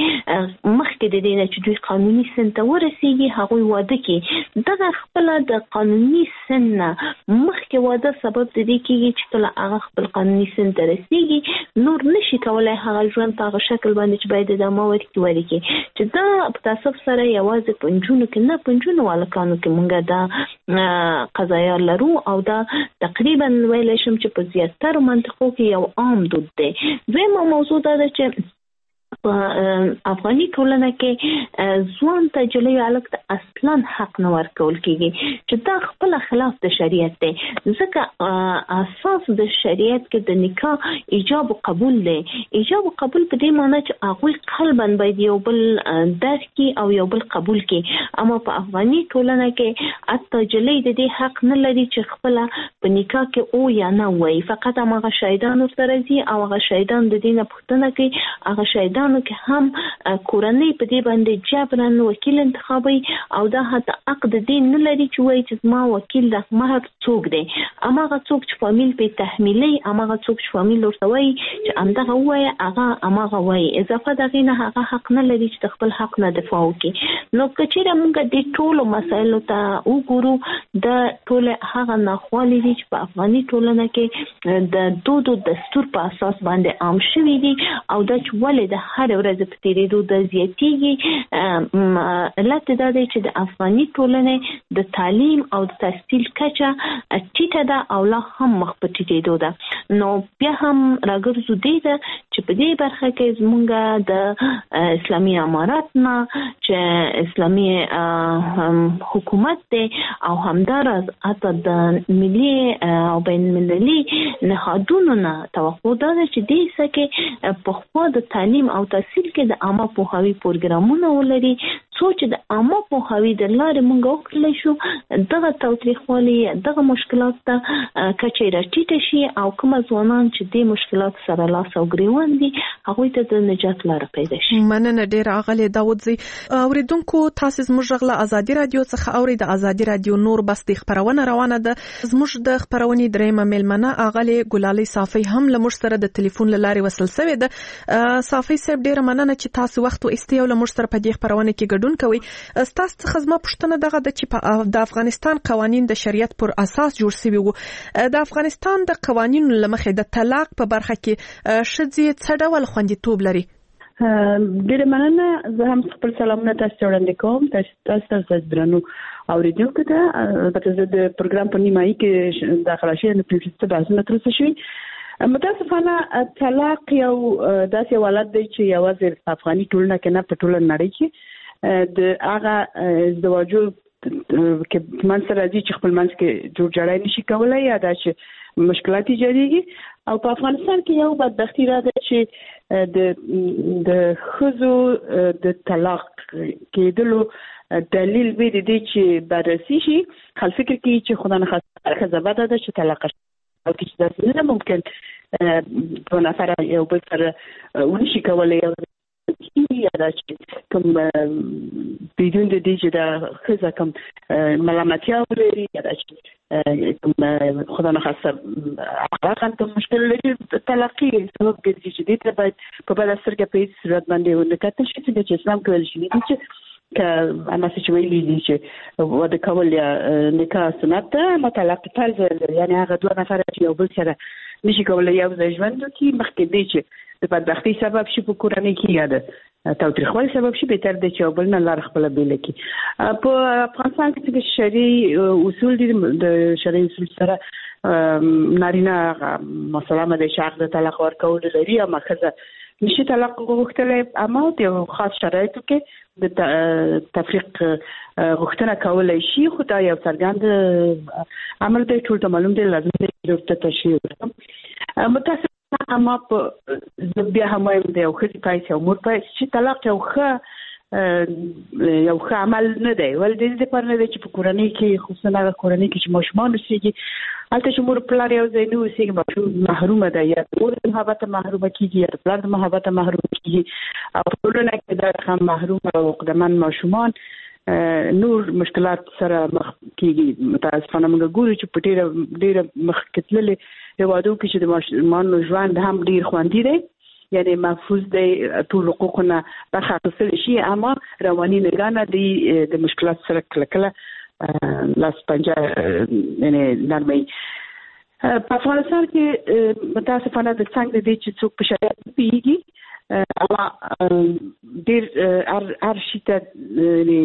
خپله مخکې د دې نه چې دوی قانوني سن ته ورسېږي هغوی واده کړي. دغه خپله د قانوني سن نه مخکې واده سبب د دې کېږي چې کله هغه خپل قانوني سن ته رسېږي نور نشي کولی هغه ژوند په هغه شکل باندې چې باید ادامه ورکړي ورکړي چې دا په تعصب سره یوازې په نجونو کې نه په نجونو هلکانو کې مونږ دا قضایا لرو او دا تقریبا ویل شم چې په زیاتره منطقو کې یو عام دود دی. دویمه موضوع دا ده چې په افغاني ټولنه کې ځوان ته جلوی الګ ته اصلا حق نه ورکول کیږي چې دا خپل خلاف د شریعت دی. ځکه اساس د شریعت کې د نکاح ایجاب او قبول دی. ایجاب او قبول په دې معنی چې هغه قلبا باید یو بل درک کی او یو بل قبول کی. اما په افغاني ټولنه کې اته جلوی د دې حق نه لري چې خپل په نکاح کې او یا نه وایي. فقط هغه شهیدان سره دي او هغه شهیدان د دینه پښتنه کوي. هغه شهیدان کې هم کورنۍ په دې باندې جبرن وکیل انتخابي او دا حتی عقد دین نه لري چې وایي چې ما وکیل د مهر څوک دی. اما هغه څوک چې فامیل په تحمیلي اما هغه څوک چې فامیل ورته وایي چې همدغه وایي هغه اماغه وایي. اضافه دغه نه هغه حق نه لري چې خپل حق نه دفاع وکړي. نو کچېره موږ د ټولو مسایلو ته وګورو د ټول هغه ناخوالې دي چې په افغاني ټولنه کې د دود او دستور په اساس باندې عام شوي دي او دا چې ولې د هر ورځ په تیریدو د زیاتیږي. علت دا دی چې د افغاني ټولنې د تعلیم او د تحصیل کچه ټیټه ده او لا هم مخ په ټیټېدو ده. نو بیا هم راګرځو دې ده چې په دې برخه کې زمونږ د اسلامي امارات نه چې اسلامي حکومت دی او همدارس حتی د ملي او بین المللي نهادونو نه توقع ده چې دې سکه په خوا د تعلیم او تحصیل کې د عامه پوهاوي پروګرامونه ولري څو چې د عامه پوهاوي د لارې موږ وکړلی شو دغه تاوتریخوالي دغه مشکلات ته کچې راټیټه شي او کوم ځوانان چې د مشکلات سره لاس او ګریوان دي هغوی ته د نجات لاره پیدا شي. مننه ډېره اغلې داودزی. اوریدونکو تاسو زموږ غږ له ازادي رادیو څخه اورئ. د ازادي رادیو نور بستي خبرونه روانه ده. زموږ د خبرونې درېمه میلمنه اغلې ګلالۍ صافی هم له موږ سره د ټلیفون له لارې وصل شوې ده. صافی صاحب ډېره مننه چې تاسو وخت واستیو له موږ سره په دې خبرونه کې ګډون کوي. تاسو څخه زما پوښتنه دغه ده چې د افغانستان قوانین د شریعت پر اساس جوړ شوي وو. د افغانستان د قوانینو له مخې د طلاق په برخه کې ښځې څه ډول خوندیتوب لري؟ ډېره مننه. زه هم خپل سلامونه تاسو ته وړاندې کوم. تاسو تاسو درنو اوریدونکو ته البته زه د پروګرام په نیمایي کې داخله شوم نو پرېږدئ بحثونه ترسره شوي. متاسفانه طلاق یو داسې حالت دی چې یوازې په افغاني ټولنه کې نه په ټوله نړۍ کې د هغه ازدواجو کې منځ راځي چې خپل منځ کې جوړ جاړی نشي کولی یا دا چې مشکلات ایجادېږي. او په افغانستان کې یو بدبختي را ده چې د د ښځو د طلاق کېدلو دلیل به د دې چې بررسي شي. خلک فکر کوي چې خدا نخواسته ښځه بده ده چې طلاق شي او چې داسې نه ممکن دوه نفره یو بل سره ونشي کولی یا دا چې کوم بدون د دې چې دا ښځه کوم ملامتیا ولري یا دا چې کوم خدا نخواسته عقلا کوم مشکل لري طلاقي سبب ګرځي چې دې ته باید په بله سترګه په هېڅ صورت باندې ونه کتل شي څنګه چې اسلام کې ویل شوي دي چې که هماسې چې ویلي دي چې واده کول یا نکاح سنت ده اما طلاق فرض یعنې هغه دوه نفره چې یو بل سره نشي کولی یو ځای ژوند وکړي مخکې دی چې د بدبختۍ سبب شي په کورنۍ کې یا د تاوتریخوالي سبب شي بهتر دی چې یو بل نه لاره خپله بېله کړي. په افغانستان کې څنګه شرعي اصول دي د شرعي اصول سره نارینه مثلا د حق د طلاق ورکولو لري اما ښځه نشي طلاق غوښتلی اما د یو خاص شرایطو کې د تفریق غوښتنه کولی شي خو دا یو څرګند عمل دی ټول ته معلوم دی لازم دی چې ورته تشریح ورکړم. متاسفانه اما په زه بیا هم وایم د یو ښځې په حیث یو مور په حیث چې طلاق یو ښه یو ښه عمل نه دی ولې د دې لپاره نه دی چې په کورنۍ کې خصوصا هغه کورنۍ کې چې ماشومان اوسېږي هلته چې مور پلار یو ځای نه اوسېږي ماشوم محرومه ده یا د مور د محبته محرومه کېږي یا د پلار د محبته محرومه کېږي او په ټولنه کې دا هم محروم او عقدمن ماشومان نور مشکلات سره مخ کېږي. متاسفانه موږ ګورو چې په ډېره ډېره مخکې تللې هېوادو کې چې د ماشومانو ژوند هم ډېر خوندي دی یعنی محفوظ دی ټول حقوقونه برخه اخیستلی شي اما رواني نګانه دی د مشکلات سره کله کله لاس پنجه یعنی نرموي. په افغانستان کې متاسفانه د څنګ د دې چې څوک په شریعت نه پوهېږي اما ډېر هر شي ته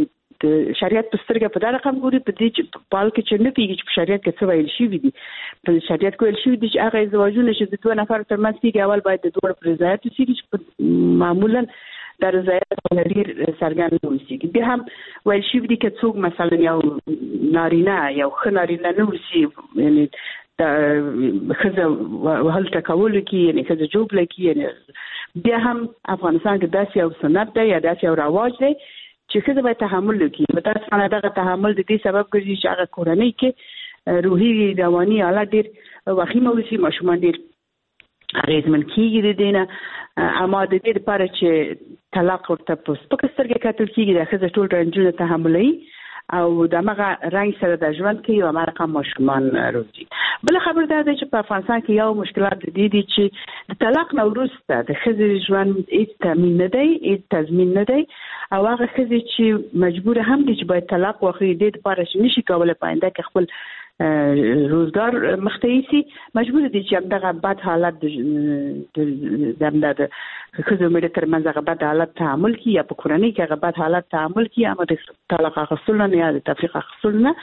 د شریعت په سترګه په دا رقم ګوري په دې چې پال کې چې نه پیږي چې شریعت کې څه ویل شي دي په شریعت کې ویل شي دي چې هغه زواجونه چې د دوه نفر ترمنځ کېږي اول باید د دوه پر رضایت وشي چې معمولا د رضایت ډیر څرګند وشي. بیا هم ویل شي دي چې څوک مثلا یو نارینه یو خنارینه نه وشي یعنی د خزه وهل تکول کی یعنی خزه جوب لکی یعنی بیا هم افغانستان کې داسې یو سنت دی یا داسې یو رواج دی چې خزه باید تحمل وکړي. متاسفانه دغه تحمل د دې سبب ګرځي چې هغه کورنۍ کې روحي رواني حالت ډیر وخیمه وشي، ماشومان ډیر اغیزمن کیږي د دینه اما د دې لپاره چې طلاق ورته په سپکه سترګه کتل کیږي د خزه ټول رنجونه تحملوي او دغه رنګ سره د ژوند کې یو امرقه ماشومان روزي. بل خبر ده چې په افغانستان کې یو مشکلات دي دي چې د طلاق نه وروسته د خزه ژوند هیڅ تامین نه دی، هیڅ تضمین نه دی او هغه خزه چې مجبور هم دي چې باید طلاق واخلي د لپاره چې نشي کولای پاینده کې خپل روزګار مختیسي مجبور دي چې دغه بد حالت د زمدا د خزو مې تر منځ هغه بد حالت تعامل کی یا په کورنۍ کې هغه بد حالت تعامل کی اما د طلاق اخیستل نه یا د تفریق اخیستل نه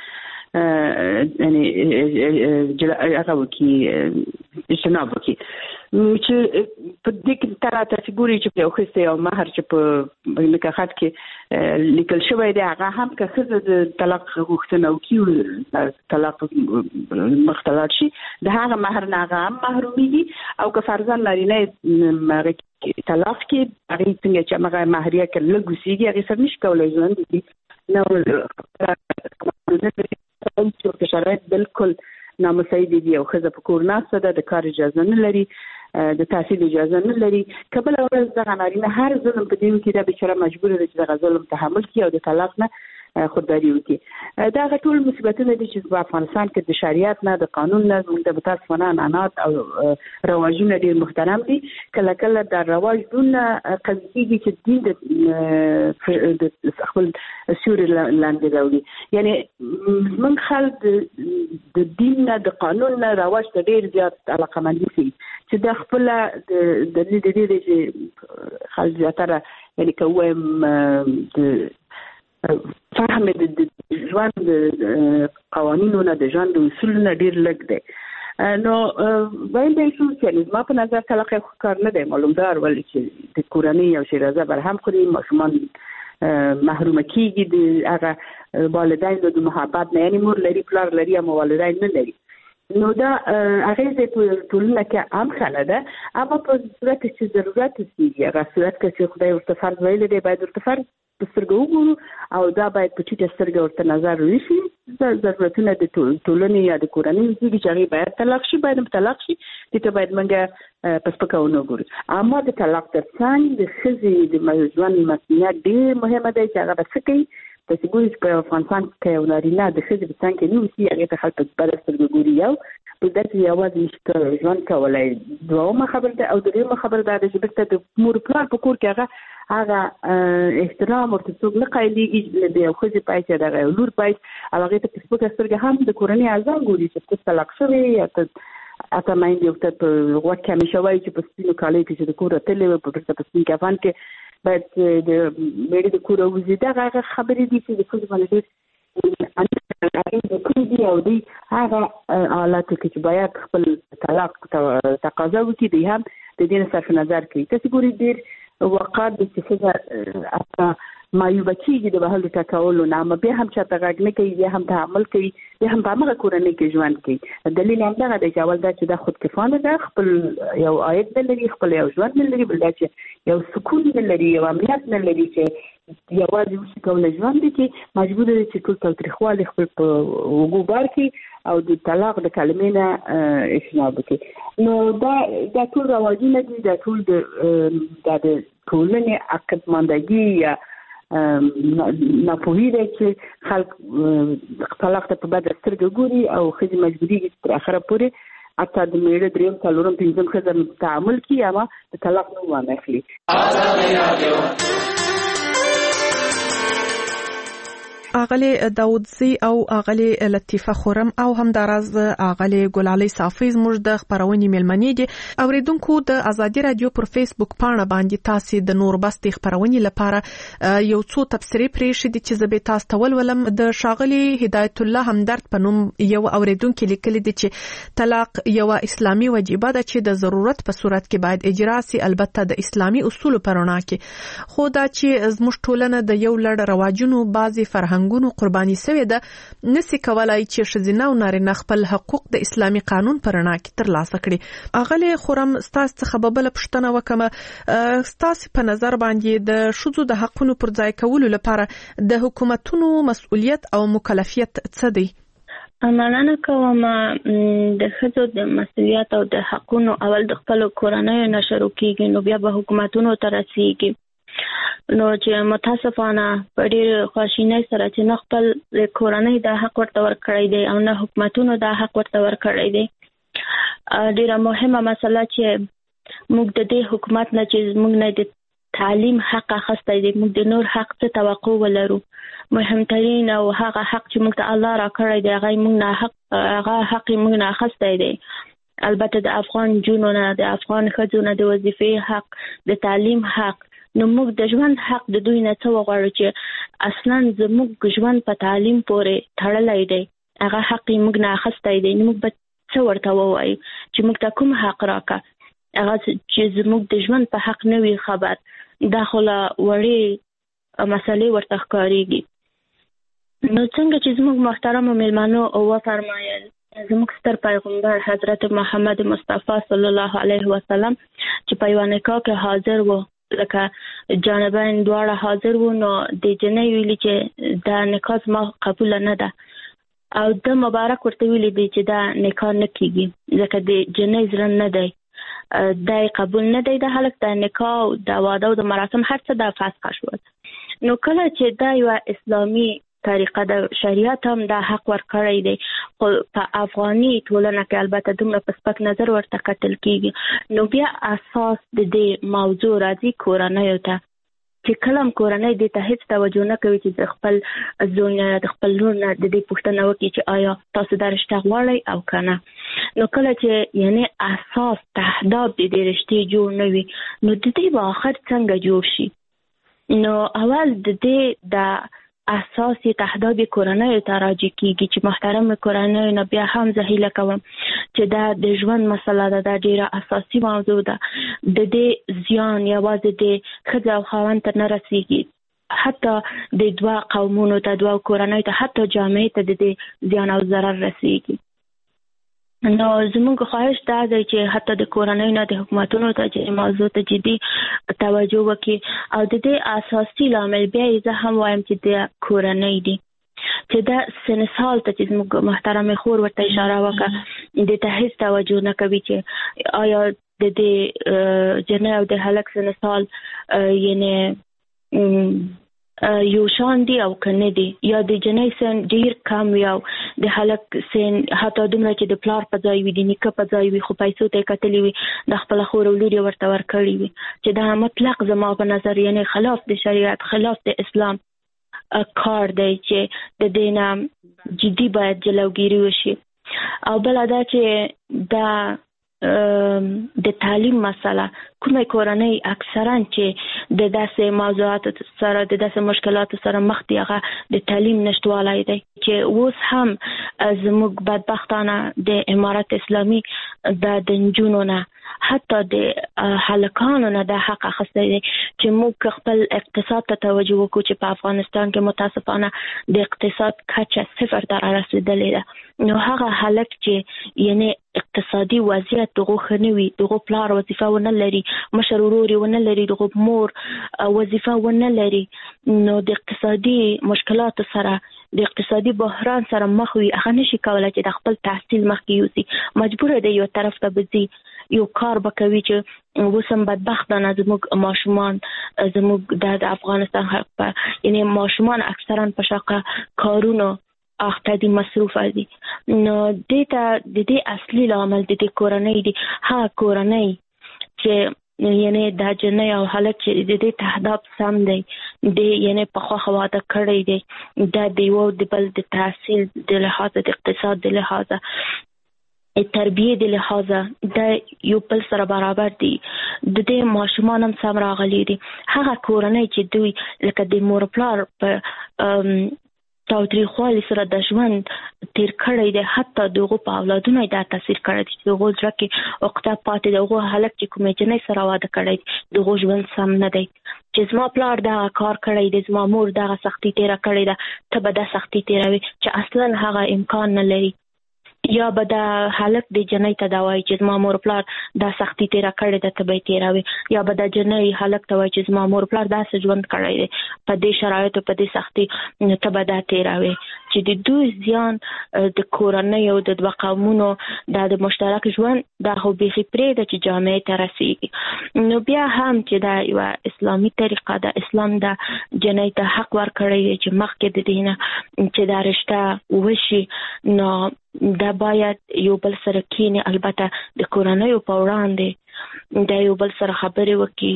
یعنی هغه وکي اجتناب وکي چې په دې کې تر تاسو ګوري چې یو خسته او مہر چې په نکاحات کې لیکل شوی دی هغه هم که خزه د طلاق غوښتنه وکي طلاق مختلط شي د هغه مہر نه هغه هم محرومي او که فرضاً نارینه طلاق کې هغه څنګه چې هغه مہریه کې لګوسیږي هغه سر نشي کولای ژوند دي نو چې شرایط بالکل نامساعد دي او خزه په کور ناسته ده د کار اجازه نه لري د تحصیل اجازه نه لري کبل اول دغه نارینه هر ظلم په دې کې دا بیچاره مجبور دي چې دغه ظلم تحمل کړي او د طلاق نه خودداري وکړي. دا ټول مصیبتونه دي چې په افغانستان کې د شریعت نه د قانون نه د متاسفانه عنعنات او رواجونه ډیر محترم دي. کله کله د رواج دون قضیه چې دین د خپل سیوري لاندې راوړي یعنی من خلک د دین نه د قانون نه رواج ته ډیر زیات علاقمندي کوي چې د خپل د دې د دې چې خلک زیاتره یعنی کوم د فهم د ژوند قوانینو نه د ژوند اصول نه ډیر لږ دی. نو باید شو چې ما په نظر طلاق کار نه دی معلومدار ولې چې د کورنۍ او شیرازه بر هم خوري ماشومان محروم کیږي د هغه والدین د محبت نه یعنی مور لري پلار لري اما والدین نه لري نو دا هغه د ټولنه کې عام خاله ده اما په صورت چې ضرورت کیږي هغه صورت کې خدای ورته فرض ویل دی باید ورته فرض سترګو وګورو او دا باید په ټیټه سترګه ورته نظر وشي د ضرورتونو د ټولنې یا د کورنۍ چې هغه باید طلاق شي باید طلاق شي دته باید منګه پس پکاونه وګورو اما د طلاق ترڅنګ د خزي د ژوند مسؤلیت ډېر مهمه ده چې هغه بس کوي تاسو ګورئ په افغانستان کې یو نارینه د خزي په څنګه کې نیوسی هغه ته خلک په سترګو ګوري یو په داسې یوازې نشته ژوند کولای دوه خبر ده او دغه خبر ده چې بس د مور پلار په کور کې هغه هغه احترام ورته څوک نه قایلېږي د یو ښځې پای چې دغه یو لور پای او هغې ته په سپکه سترګه هم د کورنۍ اعضا ګوري چې ته طلاق شوې یا ته اته مایندې ورته په غوږ کې همیشه وایي چې په سپینو کالیو کې چې د کوره تللی وه په بېرته په سپین کفن کې باید د مېړه د کوره وځي دغه هغه خبرې دي چې د ښځو باندې ډېر هغې د کوم دي او دوی هغه حالاتو کې چې باید خپل طلاق تقاضا وکړي دوی هم د دې نه صرف نظر کوي تاسې ګورئ ډېر وقات د څه اته مایوبه کېږي د بهلو ټاکولو نه اما بیا هم چاته غږ نه کوي بیا هم تعامل کوي بیا هم په همغه کورنۍ کې ژوند کوي دلیل همدغه دی چې اول دا چې دا خودکفانه ده خپل یو عاید نه لري خپل یو ژوند نه لري بل دا چې یو سکون نه لري یو امنیت نه لري چې یوازې وشي کولی ژوند دی چې مجبور دی چې ټول تاوتریخوالي خپل په اوږو بار کړي او د طلاق د کلمې نه اجتناب وکړي نو دا دا ټول رواجونه دي دا ټول د د ټولنې عقدمندګي یا ناپوهي دی چې خلک طلاق ته په بده سترګه ګوري او ښځې مجبورېږي چې تر اخره پورې حتی د میړه دریم څلورم پنځم ښځه تعامل کړي اما د طلاق نوم وانخلي. اغلی داودزی او اغلی لطیفه خورم او هم دراز اغلی ګلالي صافي زموږ د خبرونې ملمنې دي. اوریدونکو د ازادي رادیو پر فیسبوک پاڼه باندې تاسو د نور بس د خبرونې لپاره یو څو تبصرې پرې شې چې زه به تاسو ته ولولم. د شاغلي هدایت الله همدرد په نوم یو اوریدونکو لیکلي دي چې طلاق یو اسلامي وجیبه ده چې د ضرورت په صورت کې باید اجرا سي، البته د اسلامي اصول پر رڼا کې. خو دا چې زموږ ټولنه د یو لړ رواجونو بعضي فرهنګ ګونو قرباني سوي ده، نسی کولای چې ښځینه او نارینه خپل حقوق د اسلامي قانون پر رڼا کې ترلاسه کړي. اغلی خورم ستاسو څخه به بل پوښتنه وکم، ستاسو په نظر باندې د ښځو د حقونو پر ځای کولو لپاره د حکومتونو مسؤلیت او مکلفیت څه دی؟ مننه کوم. د ښځو د مسؤلیت او د حقونو اول د خپل کورنۍ نه شروع کیږي، نو بیا به حکومتونو ته رسیږي. نو چې متاسفانه په ډېر خواشینۍ سره چې نه خپل کورنۍ د حق ورته ورکړی دی او نه حکومتونو د حق ورته ورکړی دی. ډېره مهمه مسله چې موږ د دې حکومت نه چې موږ نه د تعلیم حق اخیستی دی، موږ د نور حق څه توقع ولرو. مهمترین او هغه حق چې موږ ته الله راکړی دی هغه موږ نه حق هغه حق موږ نه اخیستی دی. البته د افغان نجونو نه، د افغان ښځو نه د وظیفې حق، د تعلیم حق. نو موږ د ژوند حق د دوی نه څه وغواړو چې اصلا زموږ ژوند په تعلیم پورې تړلی دی، هغه حق موږ نه اخیستی دی. نو موږ به څه ورته ووایو چې موږ ته کوم حق راکړه، هغه چې زموږ د ژوند په حق نه وي خبر. دا خو له وړې مسلې ورته ښکارېږي. نو څنګه چې زموږ محترمو میلمنو وفرمایل، زموږ ستر پیغمبر حضرت محمد مصطفی صلی الله علیه وسلم چې په یوه نکاح کې حاضر و، لکه جانبین دواړه حاضر وو، نو د جنۍ ویلي چې دا نکاح زما قبول نه ده، او د مبارک ورته ویلي دی چې دا نکاح نه کیږي ځکه د جنۍ زړه نه دی، دا قبول نه دی د هلک د نکاح او د واده او د مراسم هر څه د فسخ شول. نو کله چې دا یو اسلامي طریقه د شریعت هم دا حق ورکړی دی، خو په افغاني ټولنه کې البته دومره په سپک نظر ورته کتل کیږي. نو بیا اساس د دې موضوع راځي کورنیو ته، چې کله هم کورنۍ دې ته هیڅ توجه نه کوي چې د خپل زوی نه د خپل لور نه د دې پوښتنه وکړي چې آیا تاسو دا رشته غواړئ او که نه. نو کله چې یعنی اساس تهداب د دې رشتې جوړ نه وي، نو د دې به آخر څنګه جوړ شي؟ نو اول د دې د اساسي تهداب کورنۍ ته راجع کیږي چې محترم کورنۍ نه بیا هم زه هیله کوم چې دا د ژوند مسله ده، دا ډیره اساسي موضوع ده. د دې زیان یوازې د ښځې او خاوند ته نه رسیږي، حتی د دوه قومونو ته، دوه کورنۍ ته، حتی جامعې ته د دې زیان او ضرر رسیږي. نو زموږ خواهش دا دی چې حتی د کورنۍ نه د حکومتونو ته چې موضوع ته جدي توجه وکړي، او د دې اساسي لامل بیا یې زه هم وایم چې د کورنۍ دی، چې دا سن سال ته چې زموږ محترم خور ورته اشاره وکړه، د ته هیڅ توجه نه کوي چې آیا د دې جنۍ او د هلک سن سال یعنی یو شان دی او کنه دی، یا د جنۍ سن ډیر کم وي او د هلک سن حتی دومره چې د پلار په ځای وي، د نیکه په ځای وي، خو پیسو ته کتلی وي، د خپل خور او لور ورته ورکړي وي، چې دا مطلق زما په نظر یعنی خلاف د شریعت، خلاف د اسلام کار دی چې د دې نه جدي باید جلوګیری وشي. او بل دا چې دا د تعلیم مسله، کومه کورنۍ اکثرا چې د داسې موضوعات سره د داسې مشکلات سره مخ دي هغه د تعلیم نشټوالی دی، چې اوس هم زموږ بدبختانه د امارت اسلامي د نجونو نه حتی د هلکانو نه د حق اخیستی دی چې موږ خپل اقتصاد ته توجه وکړو چې په افغانستان کې متاسفانه د اقتصاد کچه صفر ته رارسېدلې ده. نو هغه هلک چې یعنی اقتصادي وضعیت دغه ښه نه وي، دغه پلار وظیفه ونه لري، مشر ورور ونه لري، دغه مور وظیفه ونه لري، نو د اقتصادي مشکلاتو سره د اقتصادي بحران سره مخ وي، هغه نشي کولای چې د خپل تحصیل مخکې یوسي، مجبور دی یو طرف ته بځي، یو کار به کوي چې اوس هم بدبختانه زموږ ماشومان، زموږ د افغانستان حق په یعنی ماشومان اکثرا په شاقه کارونو اخته دي، مصروف دي. نو دې ته د دې اصلي لامل د دې کورنۍ دي، ها کورنۍ چې یعنی دا جنۍ او هلک چې د دې تهداب سم دی د یعنی په خو واده کړی دی دا د یو د بل د تحصیل د لحاظ د اقتصاد د لحاظ تربیه د لحاظ د یو بل سره برابر دي د دې ماشومان هم سم راغلي دي هغه کورنۍ چې دوی لکه د مور پلار په تاوتریخوالي سره د ژوند تیر کړی دی حتی دغه په اولادونو دا تاثیر کړی دی چې دغه ځکه کې وخته پاتې دغه هلک چې کومې جنۍ سره واده کړی دی دغه ژوند سم نه دی چې زما پلار دا کار کړی دی زما مور دا سختي تیر کړی ده ته به دا سختي تیروي چې اصلا هغه امکان نه لري یا به دا هلک د جنۍ ته دا وایي چې زما مور پلار دا سختي تیر کړی ده ته به تیروي یا به دا جنۍ هلک ته وایي چې زما مور پلار دا ژوند کړی دی په دې شرایطو په دې سختي ته به دا تیروي چې د دوی زیان د کورنۍ او د دوه قومونو د مشترک ژوند دا خو بيخي پرې ده چې جامعه ته رسیږي نو بیا هم چې دا یو اسلامي طریقه ده اسلام دا جنۍ ته حق ورکړی دی چې مخکې د دینه چې دا رشته وشي نو دا باید یو بل سره کینی البته د کورنۍ په وړاندې دا یو بل سره خبرې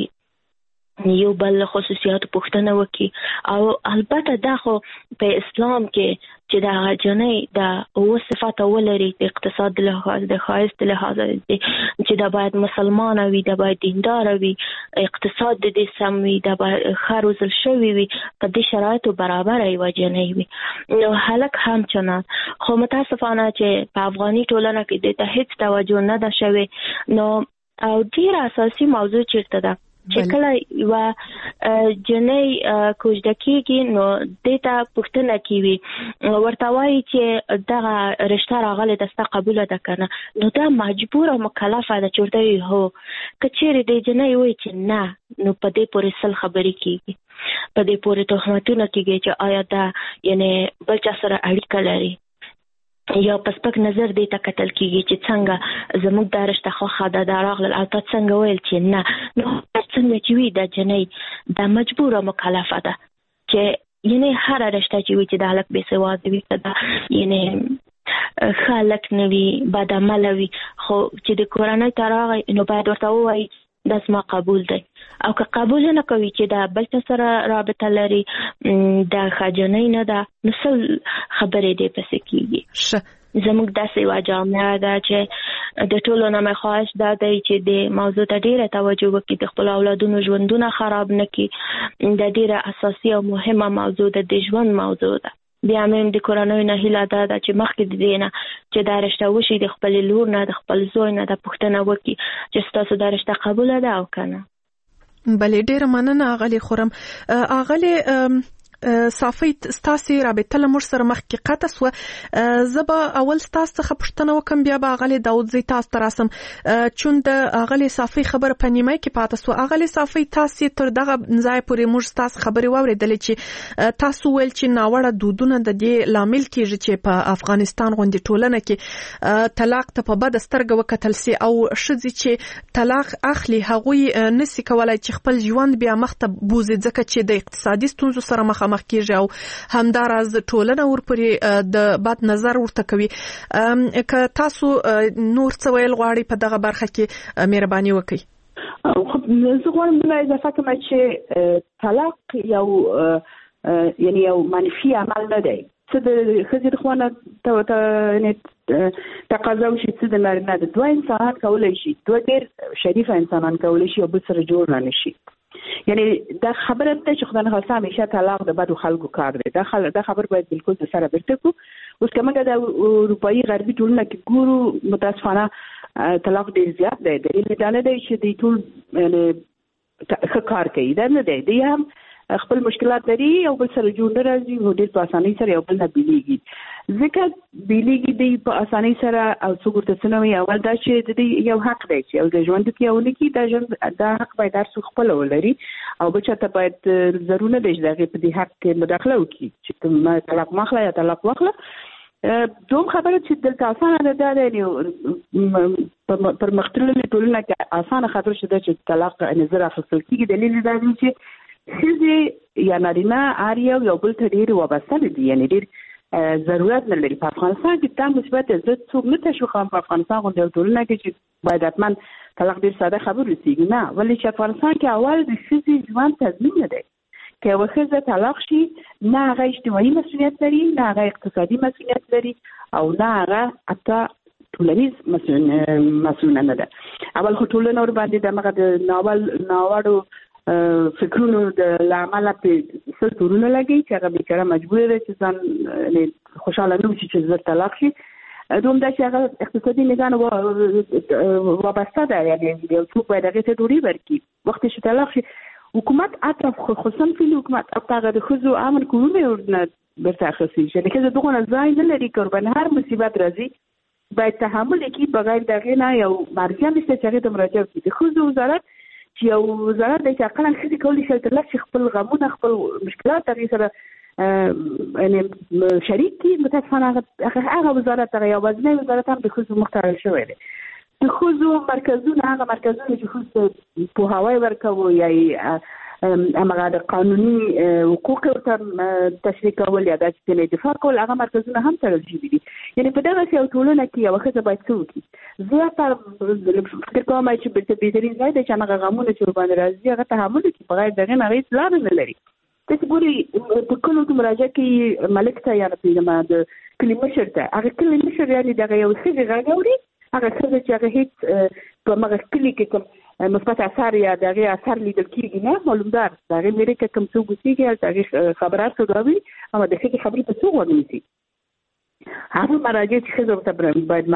وکړي یو بل خصوصیات پوښتنه وکړي او البته دا خو په اسلام کې چې دا جنۍ دا او صفات ولري د اقتصاد له لحاظ د خاص له لحاظ چې دا باید مسلمان وي دا باید دیندار وي اقتصاد دې سم وي دا باید خروزل شوی وي په دې شرایطو برابر وي جنۍ وي نو هلک هم چنان خو متاسفانه چې په افغاني ټولنه کې د ته هیڅ توجه نه ده شوی نو او ډیر اساسي موضوع چیرته ده چې کله یو جنۍ کوژده کېږي نو دې ته پوښتنه کوي ورته وایي چې دغه رشته راغلې ده ستا قبوله ده که نه نو دا مجبوره مکلفه ده چې ورته وایي هو که چیرې دې جنۍ وایي چې نه نو په دې پورې سل خبرې کېږي په دې پورې تهمتونه کېږي چې آیا دا یعنې بل چا سره اړیکه لري یا پسپک نظر دې ته کتل کېږي چې څنګه زموږ دا رشته خوښه ده دا راغلل او تا څنګه ویل چې نه نو څنګه چې وي دا جنۍ دا مجبوره مکلفه ده چې یعنې هره رشته چې وي چې د هلک بېسواده وي که دا یعنې ښه هلک نه وي بد عمله وي خو چې د کورنۍ ته راغی نو باید ورته ووایي دا زما قبول دی او که قبول نه کوي چې دا بل څه سره رابطه لري دا ښه جنۍ نه ده نو سل خبرې دې پسې کېږي زموږ داسې یوه جامعه ده چې د ټولو نه مې خواهش دا دی چې د موضوع ته ډېره توجه وکړي د خپلو اولادونو ژوندونه خراب نه کړي دا ډېره اساسي او مهمه موضوع ده د ژوند موضوع ده بیا مې د کورنۍ نه هیله دا ده چې مخکې د دې نه چې دا رشته وشي د خپلې لور نه د خپل زوی نه دا پوښتنه وکړي چې ستاسو دا رشته قبوله ده او که نه بلې ډېره مننه اغلې خورم اغلې صافي ستاسو رابطه له موږ سره مخکې قطع سوه زه به اول ستاسو څخه پوښتنه وکم بیا به اغلې داود زی تاسو ته راسم چون د اغلې صافي خبره په نیمه کې پاته سوه اغلې صافي تاسو تر دغه ځای پورې موږ ستاسو خبرې واورېدلې چې تاسو ویل چې ناوړه دودونه د دې لامل کېږي چې په افغانستان غوندې ټولنه کې طلاق ته په بده سترګه وکتل سي او ښځې چې طلاق اخلي هغوی نسي کولای چې خپل ژوند بیا مخته بوزي ځکه چې د اقتصادي ستونزو سره مخ مخ کېږي او همداراز ټولنه ورپورې د بد نظر ورته کوي که تاسو نور څه ویل غواړئ په دغه برخه کې مهرباني وکړئ خب زه غواړم بله اضافه کړم چې طلاق یو یعنی یو منفي عمل نه دی څه د ښځې د خوا نه تقاضا وشي څه د نارینه د دوه انسانان کولی شي دوه ډېر شریفه انسانان کولی شي او بل سره جوړ نه نشي یعنی دا خبره ده چې خدای نه خواسته همیشه طلاق د بدو خلکو کار دی دا خل... دا خبر باید بالکل د سره برته کو اوس که موږ د اروپایي غربي ټولنه کې ګورو متاسفانه طلاق ډېر زیات دی دلیل دا نه دی چې دوی ټول یعنی ښه کار کوي دا نه دی دوی هم خپل مشکلات لري او بل سره جوړ نه راځي او ډېر په اسانۍ سره یو بل نه بیلیږي ځکه بیلیږي دی په اسانۍ سره او څوک ورته څه نه وایي اول دا چې د دوی یو حق دی چې او د ژوند کې یو نه کړي دا ژوند دا حق باید هر څوک خپله ولري او بل چاته باید ضرور نه دی چې د هغې په دې حق کې مداخله وکړي چې طلاق مه اخله یا طلاق واخله دوم خبره چې دلته اسانه ده دا دی پر مختللې ټولنه کې اسانه خبره چې ده چې طلاق نظر اخیستل کېږي دلیل دا دی چې ښځې یا نارینه هر یو یو بل ته ډېر وابسته دي یعنې ډېر ضرورت نه لري. په افغانستان کې دا مثبت زه څوک نه تشویقوم په افغانستان غونډه یو ټولنه کې چې باید حتما طلاق ډېر ساده خبر رسېږي، نه، ولې چې افغانستان کې اول د ښځې ژوند تضمین نه دی. که یوه ښځه طلاق شي نه هغه اجتماعي مسؤلیت لري، نه هغه اقتصادي مسؤلیت لري، او نه هغه حتی ټولنیز مسؤلیت نه ده. اول خو ټولنه ورباندې دغه د ناول ناوړو فکرونو د لامل په څه تورونه لګي چې هغه بیچاره مجبور دی چې ځان خوشاله نه وي چې زر طلاق شي. دوم دا چې هغه اقتصادي نگاه وابسته ده، یعنی یو څوک باید هغې ته ډوډۍ ورکړي. وخت چې طلاق شي حکومت اطراف خصوصا فعلي حکومت او هغه د ښځو امن کورونه ورنه برته اخیستي چې ښځه دغه ځای نه لري که ورباندې هر مصیبت راځي باید تحمل وکړي بغیر د هغې نه یو مرجع نشته چې هغې ته مراجعه وکړي. د ښځو وزارت چې یو وزارت دی چې اقلا ښځې کولی شي ترلاسه کړي خپل غمونه خپل مشکلات هغې سره یعنې شریک کړي. متاسفانه هغه وزارت هغه یوازینی وزارت هم د ښځو مخ ته اړول شوی دی. د ښځو مرکزونه هغه مرکزونه چې ښځو پوهاوی ورکوي یا همغه د قانوني حقوق ورته تشریح کول یا داسې چې دفاع کول هغه مرکزونه هم تړل شوي دي. یعنې په دغسې یو ټولنه کې یوه ښځه باید څه وکړي؟ زه فکر کوم چې بهترین ځای دی چې هغه غمونه چې ورباندې راځي هغه تحمل وکړي، بغیر د هغې نه هغې هېڅ لاره نه لري. تاسې ګورئ په کلو کې مراجعه کوي ملک ته یا نه پوهېږم د کلي مشر ته، هغه کلي مشر یعنې دغه یو ښځې غږ اوري، هغه ښځه چې هغه هېڅ په هغه کلي کې کوم مثبت اثر یا د هغې اثر لیدل کېږي نه معلومدار د هغې میرې کې کوم څوک اوسېږي هلته هغې خبرات څه راوي اما د ښځې خبرې په څوک ونیسي. هغه مراجعه چې ښځه ورته باید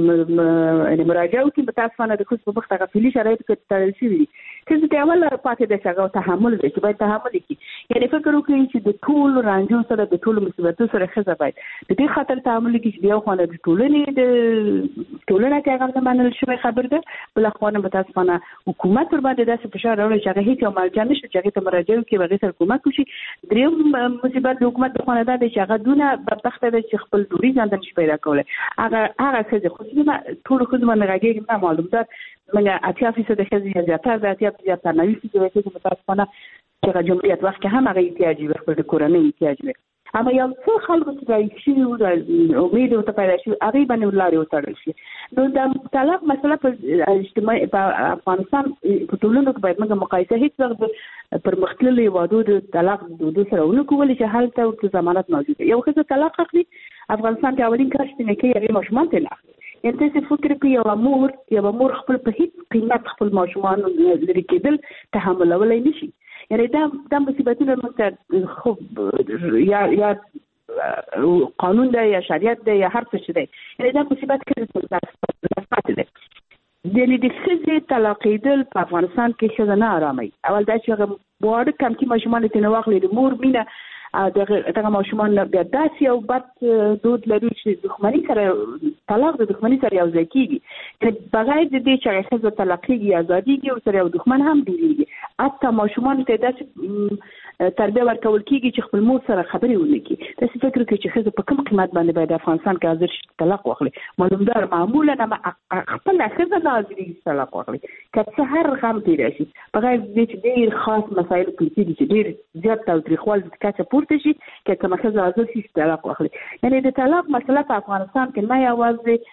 مراجعه وکړي. متاسفانه د ښځو په مخ هغه فعلي شرایطو کې تړل شوي دي. ښځې ته اول پاتې ده چې هغه تحمل دی چې باید تحمل وکړي. یعنې فکر وکړي چې د ټولو رانجو سره د ټولو مصیبتو سره ښځه باید د دې خاطر تحمل وکړي چې د یو خوا نه د ټولنې د ټولنه کې هغه نه منل شوی خبر ده، بله خوا نه متاسفانه حکومت ورباندې داسې فشار راوړی چې هغه هېڅ یو مرجع نشته چې هغې ته مراجعه وکړي، هغې سره کومک وشي. درېیم مصیبت د حکومت د خوا نه دا دی چې هغه دونه بدبخته ده چې خپل ډوډۍ ځان ته نشي پیدا کولی. هغه هغه ښځې خصوصي ټولو ښځو باندې غږېږي نه معلومدار موږ اتیا فیصده ښځې یا زیاتره د اتیا زیاتره نوي فیصده ښځې متاسفانه چې هغه جمهوریت وخت کې هم هغه احتیاج وي، خپل د کورنۍ احتیاج وي. اما یو څه خلکو چې رایې شوي وو د امید ورته پیدا شوي هغې باندې لارې وتړل شي. نو د طلاق مسله په اجتماعي په افغانستان په ټولنو کې باید موږ مقایسه هېڅ وخت پرمختللو هېوادو د طلاق دودو سره ونه کړو، ولې چې هلته ورته ضمانت موجود دی. یو ښځه طلاق اخلي افغانستان کې اولین کار چې نه کوي هغې ماشومان ترې نه اخلي. یعنې تاسې فکر کوئ یوه مور یوه مور خپل په هېڅ قیمت خپل ماشومان لرې کېدل تحملولی نه شي. یعنې دا دا مصیبتونه موږ ته خو یا یا قانون دی یا شریعت دی یا هر څه چې دی، یعنې دا مصیبت کې دی. یعنې د ښځې طلاقېدل په افغانستان کې ښځه نه اراموي. اول دا چې هغه واړه کمکي ماشومان یې ترېنه واخلي، د مور مینه دغه ماشومان بیا داسې یو بد دود لري چې دښمني سره طلاق د دښمني سره یو ځای کېږي. یعنې بغیر د دې چې هغه ښځه طلاقېږي ازادېږي ورسره یو دښمن هم ډېرېږي. حتی ماشومانو ته داسې تربیه ورکول کېږي چې خپل مور سره خبرې ونه کړي. داسې فکر وکړي چې ښځه په کوم قیمت باندې باید افغانستان کې حاضر شي طلاق واخلي. معلومدار معمولا خپله ښځه نه حاضرېږي چې طلاق واخلي که څه هر غم تېری شي، بغیر د دې چې ډېر خاص مسایل کلتي دي چې ډېر زیات تاوتریخوالي د کچه پورته شي که کومه ښځه حاضر شي چې طلاق واخلي. یعنې د طلاق مسله په افغانستان کې نه یوازې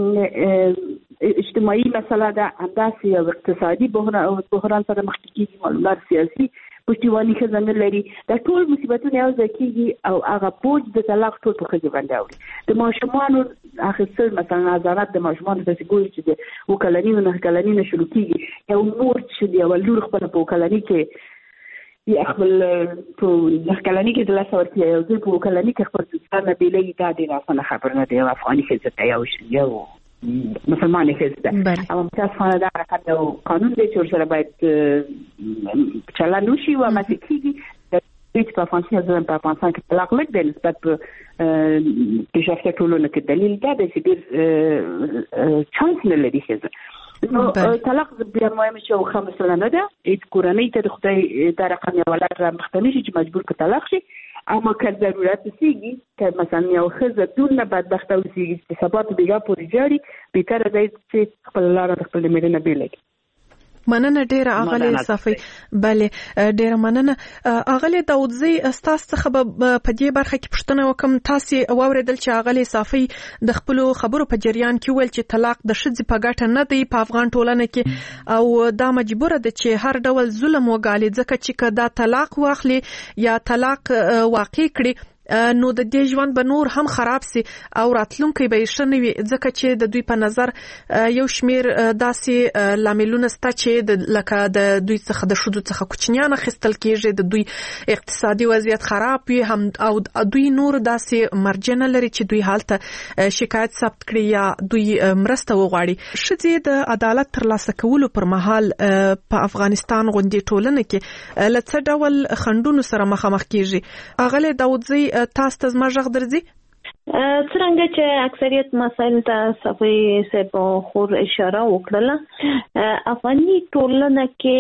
اجتماعي مسله ده، همداسې یو اقتصادي بحران سره مخ کېږي، معلومات سیاسي پشتیواني ښځه نه لري. دا ټول مصیبتونه یو ځای کېږي او هغه بوج د طلاق ټول په ښځې باندې اوري. د ماشومانو اخیستل مثلا نظارت د ماشومانو داسې ګوري چې د اووه کلني نه نهه کلني نه شروع کېږي. یو مور چې د یوه لور خپله په اووه کلني کې یا خپل په نهه کلني کې د لاسه ورکړي، یو ځل په اووه کلني کې خپل ځان نه بېلوي، دا ډېره اسانه خبره نه ده. یو افغاني ښځه ته یو یو مسلمانې ښځه ده، اما متاسفانه دا حرکت یو قانون دی چې ورسره باید چلند وشي او هماسې کېږي. چې په افغانستان په افغانستان کې طلاق لږ دی نسبت په پیشرفته ټولنو کې. دلیل دا دی چې ډېر چانس نه لري ښځه. نو طلاق بیا مهم چې یو ښه مسله نه ده. هېڅ کورنۍ ته د خدای دا رقم یو ولد رامخته نه شي چې مجبور که طلاق شي. اما که ضرورت وسیږي که مثلا یو ښځه دونه بدبخته وسیږي چې سبا ته بېګا پورې جاړي، بهتره دی چې خپله لاره د خپلې مېرمنې نه بېله کړي. مننه ډیره اغلی صافی. بله ډیره مننه اغلی داودزی. تاسو څخه په دې برخه کې پوښتنه وکم، تاسو واوریدل چې اغلی صافی د خپل خبرو په جریان کې ویل چې طلاق د ښځې په ګټه نه دی په افغان ټولنه کې، او دا مجبوره ده چې هر ډول ظلم وګالي، ځکه چې که دا طلاق واخلي یا طلاق واقع کړي نو د دې ژوند به نور هم خراب سي او راتلونکي به یې ښه نه وي، ځکه چې د دوی په نظر یو شمیر داسې لاملونه سته چې لکه د دوی څخه د ښځو څخه کوچنیان اخیستل کېږي، د دوی اقتصادي وضعیت خراب وي هم، او دوی نور داسې مرجع نه لري چې دوی هلته شکایت ثبت کړي یا دوی مرسته وغواړي. ښځې د عدالت ترلاسه کولو پر مهال په افغانستان غوندې ټولنه کې له څه ډول خنډونو سره مخامخ کېږي؟ اغلی داودزی تاسو ته زما غږ درځي؟ څرنګه چې اکثریت مسایل ته صفی صاحب خور اشاره وکړه، افغاني ټولنه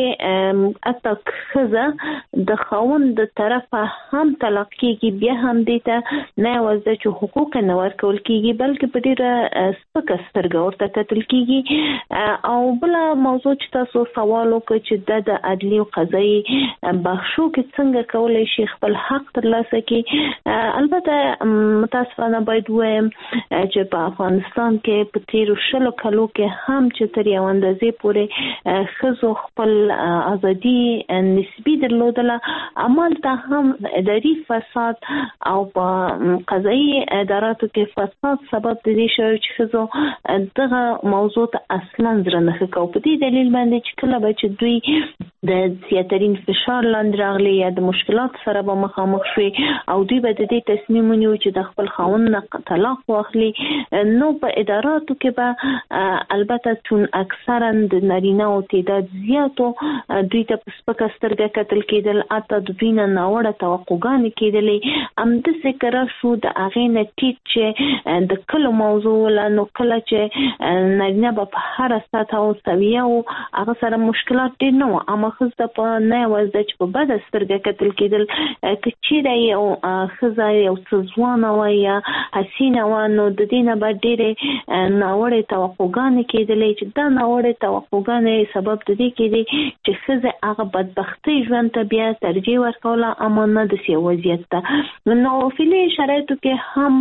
کې اتک خزه د خاوند د طرفه هم طلاق کیږي، بیا هم دې ته نه وځي چې حقوق نه ورکول کیږي، بلکې په ډیره سپکه سترګه ورته کتل کیږي. او بل موضوع چې تاسو سوال وکړ چې د عدلي او قضایي بخښو کې څنګه کولای شي خپل حق ترلاسه کړي، البته متاسفانه باید وایم چې په افغانستان کې په تیرو شلو کلو کې هم چې تر یو اندازې پورې ښځو خپل ازادي نسبي درلودله، عملته هم اداري فساد او په قضایي اداراتو کې فساد سبب د دې شوی چې ښځو دغه موضوع ته اصلا زړه نه ښه کوي. په دې دلیل باندې چې کله به چې دوی د زیاترین فشار لاندې راغلي یا د مشکلات سره به مخامخ شوي او دوی به د دې تصمیم ونیوي چې د خپل خاوند طلاق واخلي، نو په اداراتو کې به البته چون اکثرا د نارینه او تعداد زیاتو دوی ته په سپکه سترګه کتل کېدل، اته د دوی نه ناوړه توقعګانې کېدلې. همداسې که راشو د هغې نه ټیټ چې د کلو موضوع وله، نو کله چې نارینه به په هره سطحه او سویه و هغه سره مشکلات ډېر نه وو، اما ښځه په نه یوازې چې په بده سترګه کتل کېدل، که چیرې یو ښځه یو څه ځوانه وه یا حسینه وه، نو د دې نه به ډېرې ناوړې توقعګانې کېدلې چې دا ناوړې توقعګانې سبب د دې کېدې چې ښځې هغه بدبختۍ ژوند ته بیا ترجیح ورکوله، اما نه داسې یو وضعیت ته. نو فعلي شرایطو کې هم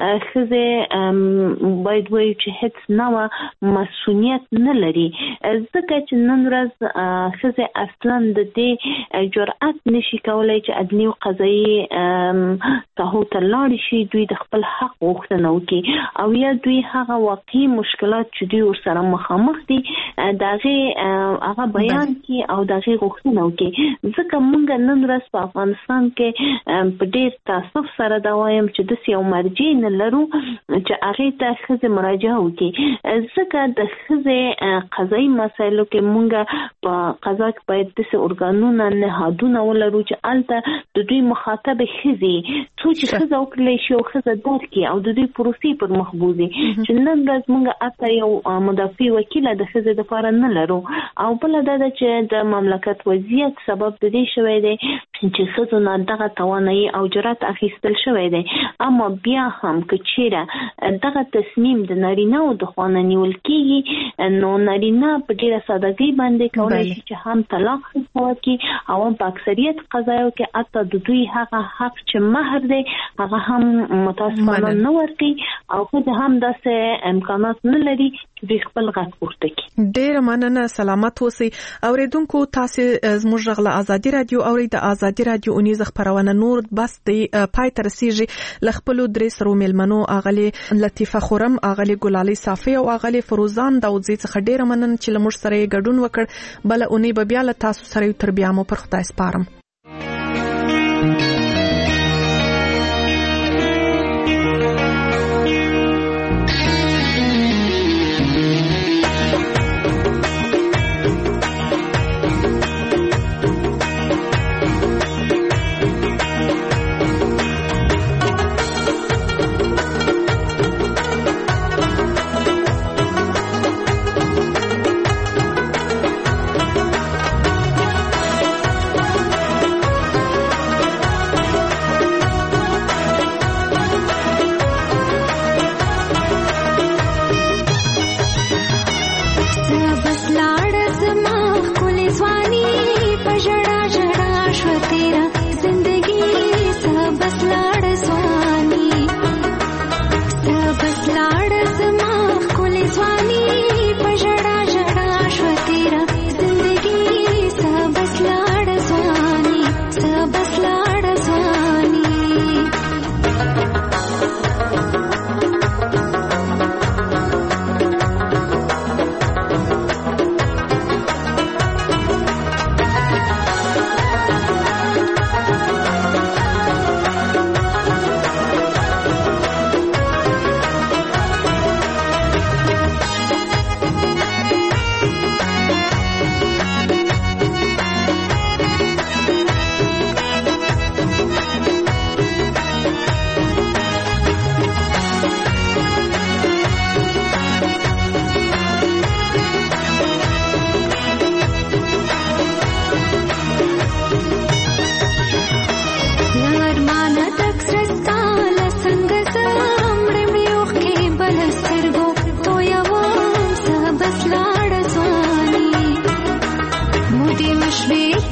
ښځې باید وایو چې هېڅ نوع مسؤلیت نه لري، ځکه چې نن ورځ ښځې اصلا د دې جرأت نشي کولی چې عدلي او قضایي ساحو ته لاړې شي، دوی د خپل حق غوښتنه وکړي او یا دوی هغه واقعي مشکلات چې دوی ورسره مخامخ دي د هغې هغه بیان کړي او د هغې غوښتنه وکړي. ځکه موږ نن ورځ په افغانستان کې په ډېر تاسف سره دا وایم چې داسې یو مرجع نه لرو چې هغې ته ښځې مراجعه وکړي، ځکه د ښځې قضایي مسایلو کې موږ په قضا کې باید داسې ارګانونه نهادونه ولرو چې هلته د دوی مخاطب ښځې څو چې ښځه وکړلی شي او ښځه درک کړي او د دوی پروسې پر مخ بوځي، چې نن ورځ موږ اته یو مدافع وکیله د ښځې دپاره نه لرو. او بله دا ده چې د مملکت وضعیت سبب د دې شوی دی چې ښځو نه دغه توانایي او جرأت اخیستل شوی دی، اما بیا هم که چیرې دغه تصمیم د نارینه‌و د خوا نه نیول کېږي، نو نارینه په ډېره سادهګۍ باندې کولی شي چې هم طلاق وکړي او هم په اکثریت قضایو کې حتی د دوی هغه حق چې مهر دی هغه هم متاسفانه نه ورکوي او ښځې هم داسې امکانات نه لري چې دوی خپل غږ پورته کړي. ډېره مننه، سلامت اوسئ. اورېدونکو تاسې زموږ غږ له ازادي راډیو اورئ. د ازادي راډیو اونیزه خپرونه نور بس دی پای ته رسیږي. له خپلو درې سرو میلمنو اغلې لطیفه خورم، اغلې ګلالۍ صافی او اغلې فروزان داودزي څخه ډېره مننه چې له موږ سره یې ګډون وکړ. بله اونۍ به بیا له تاسو سره یو، تر بیا مو پر خدای سپارم.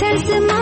زما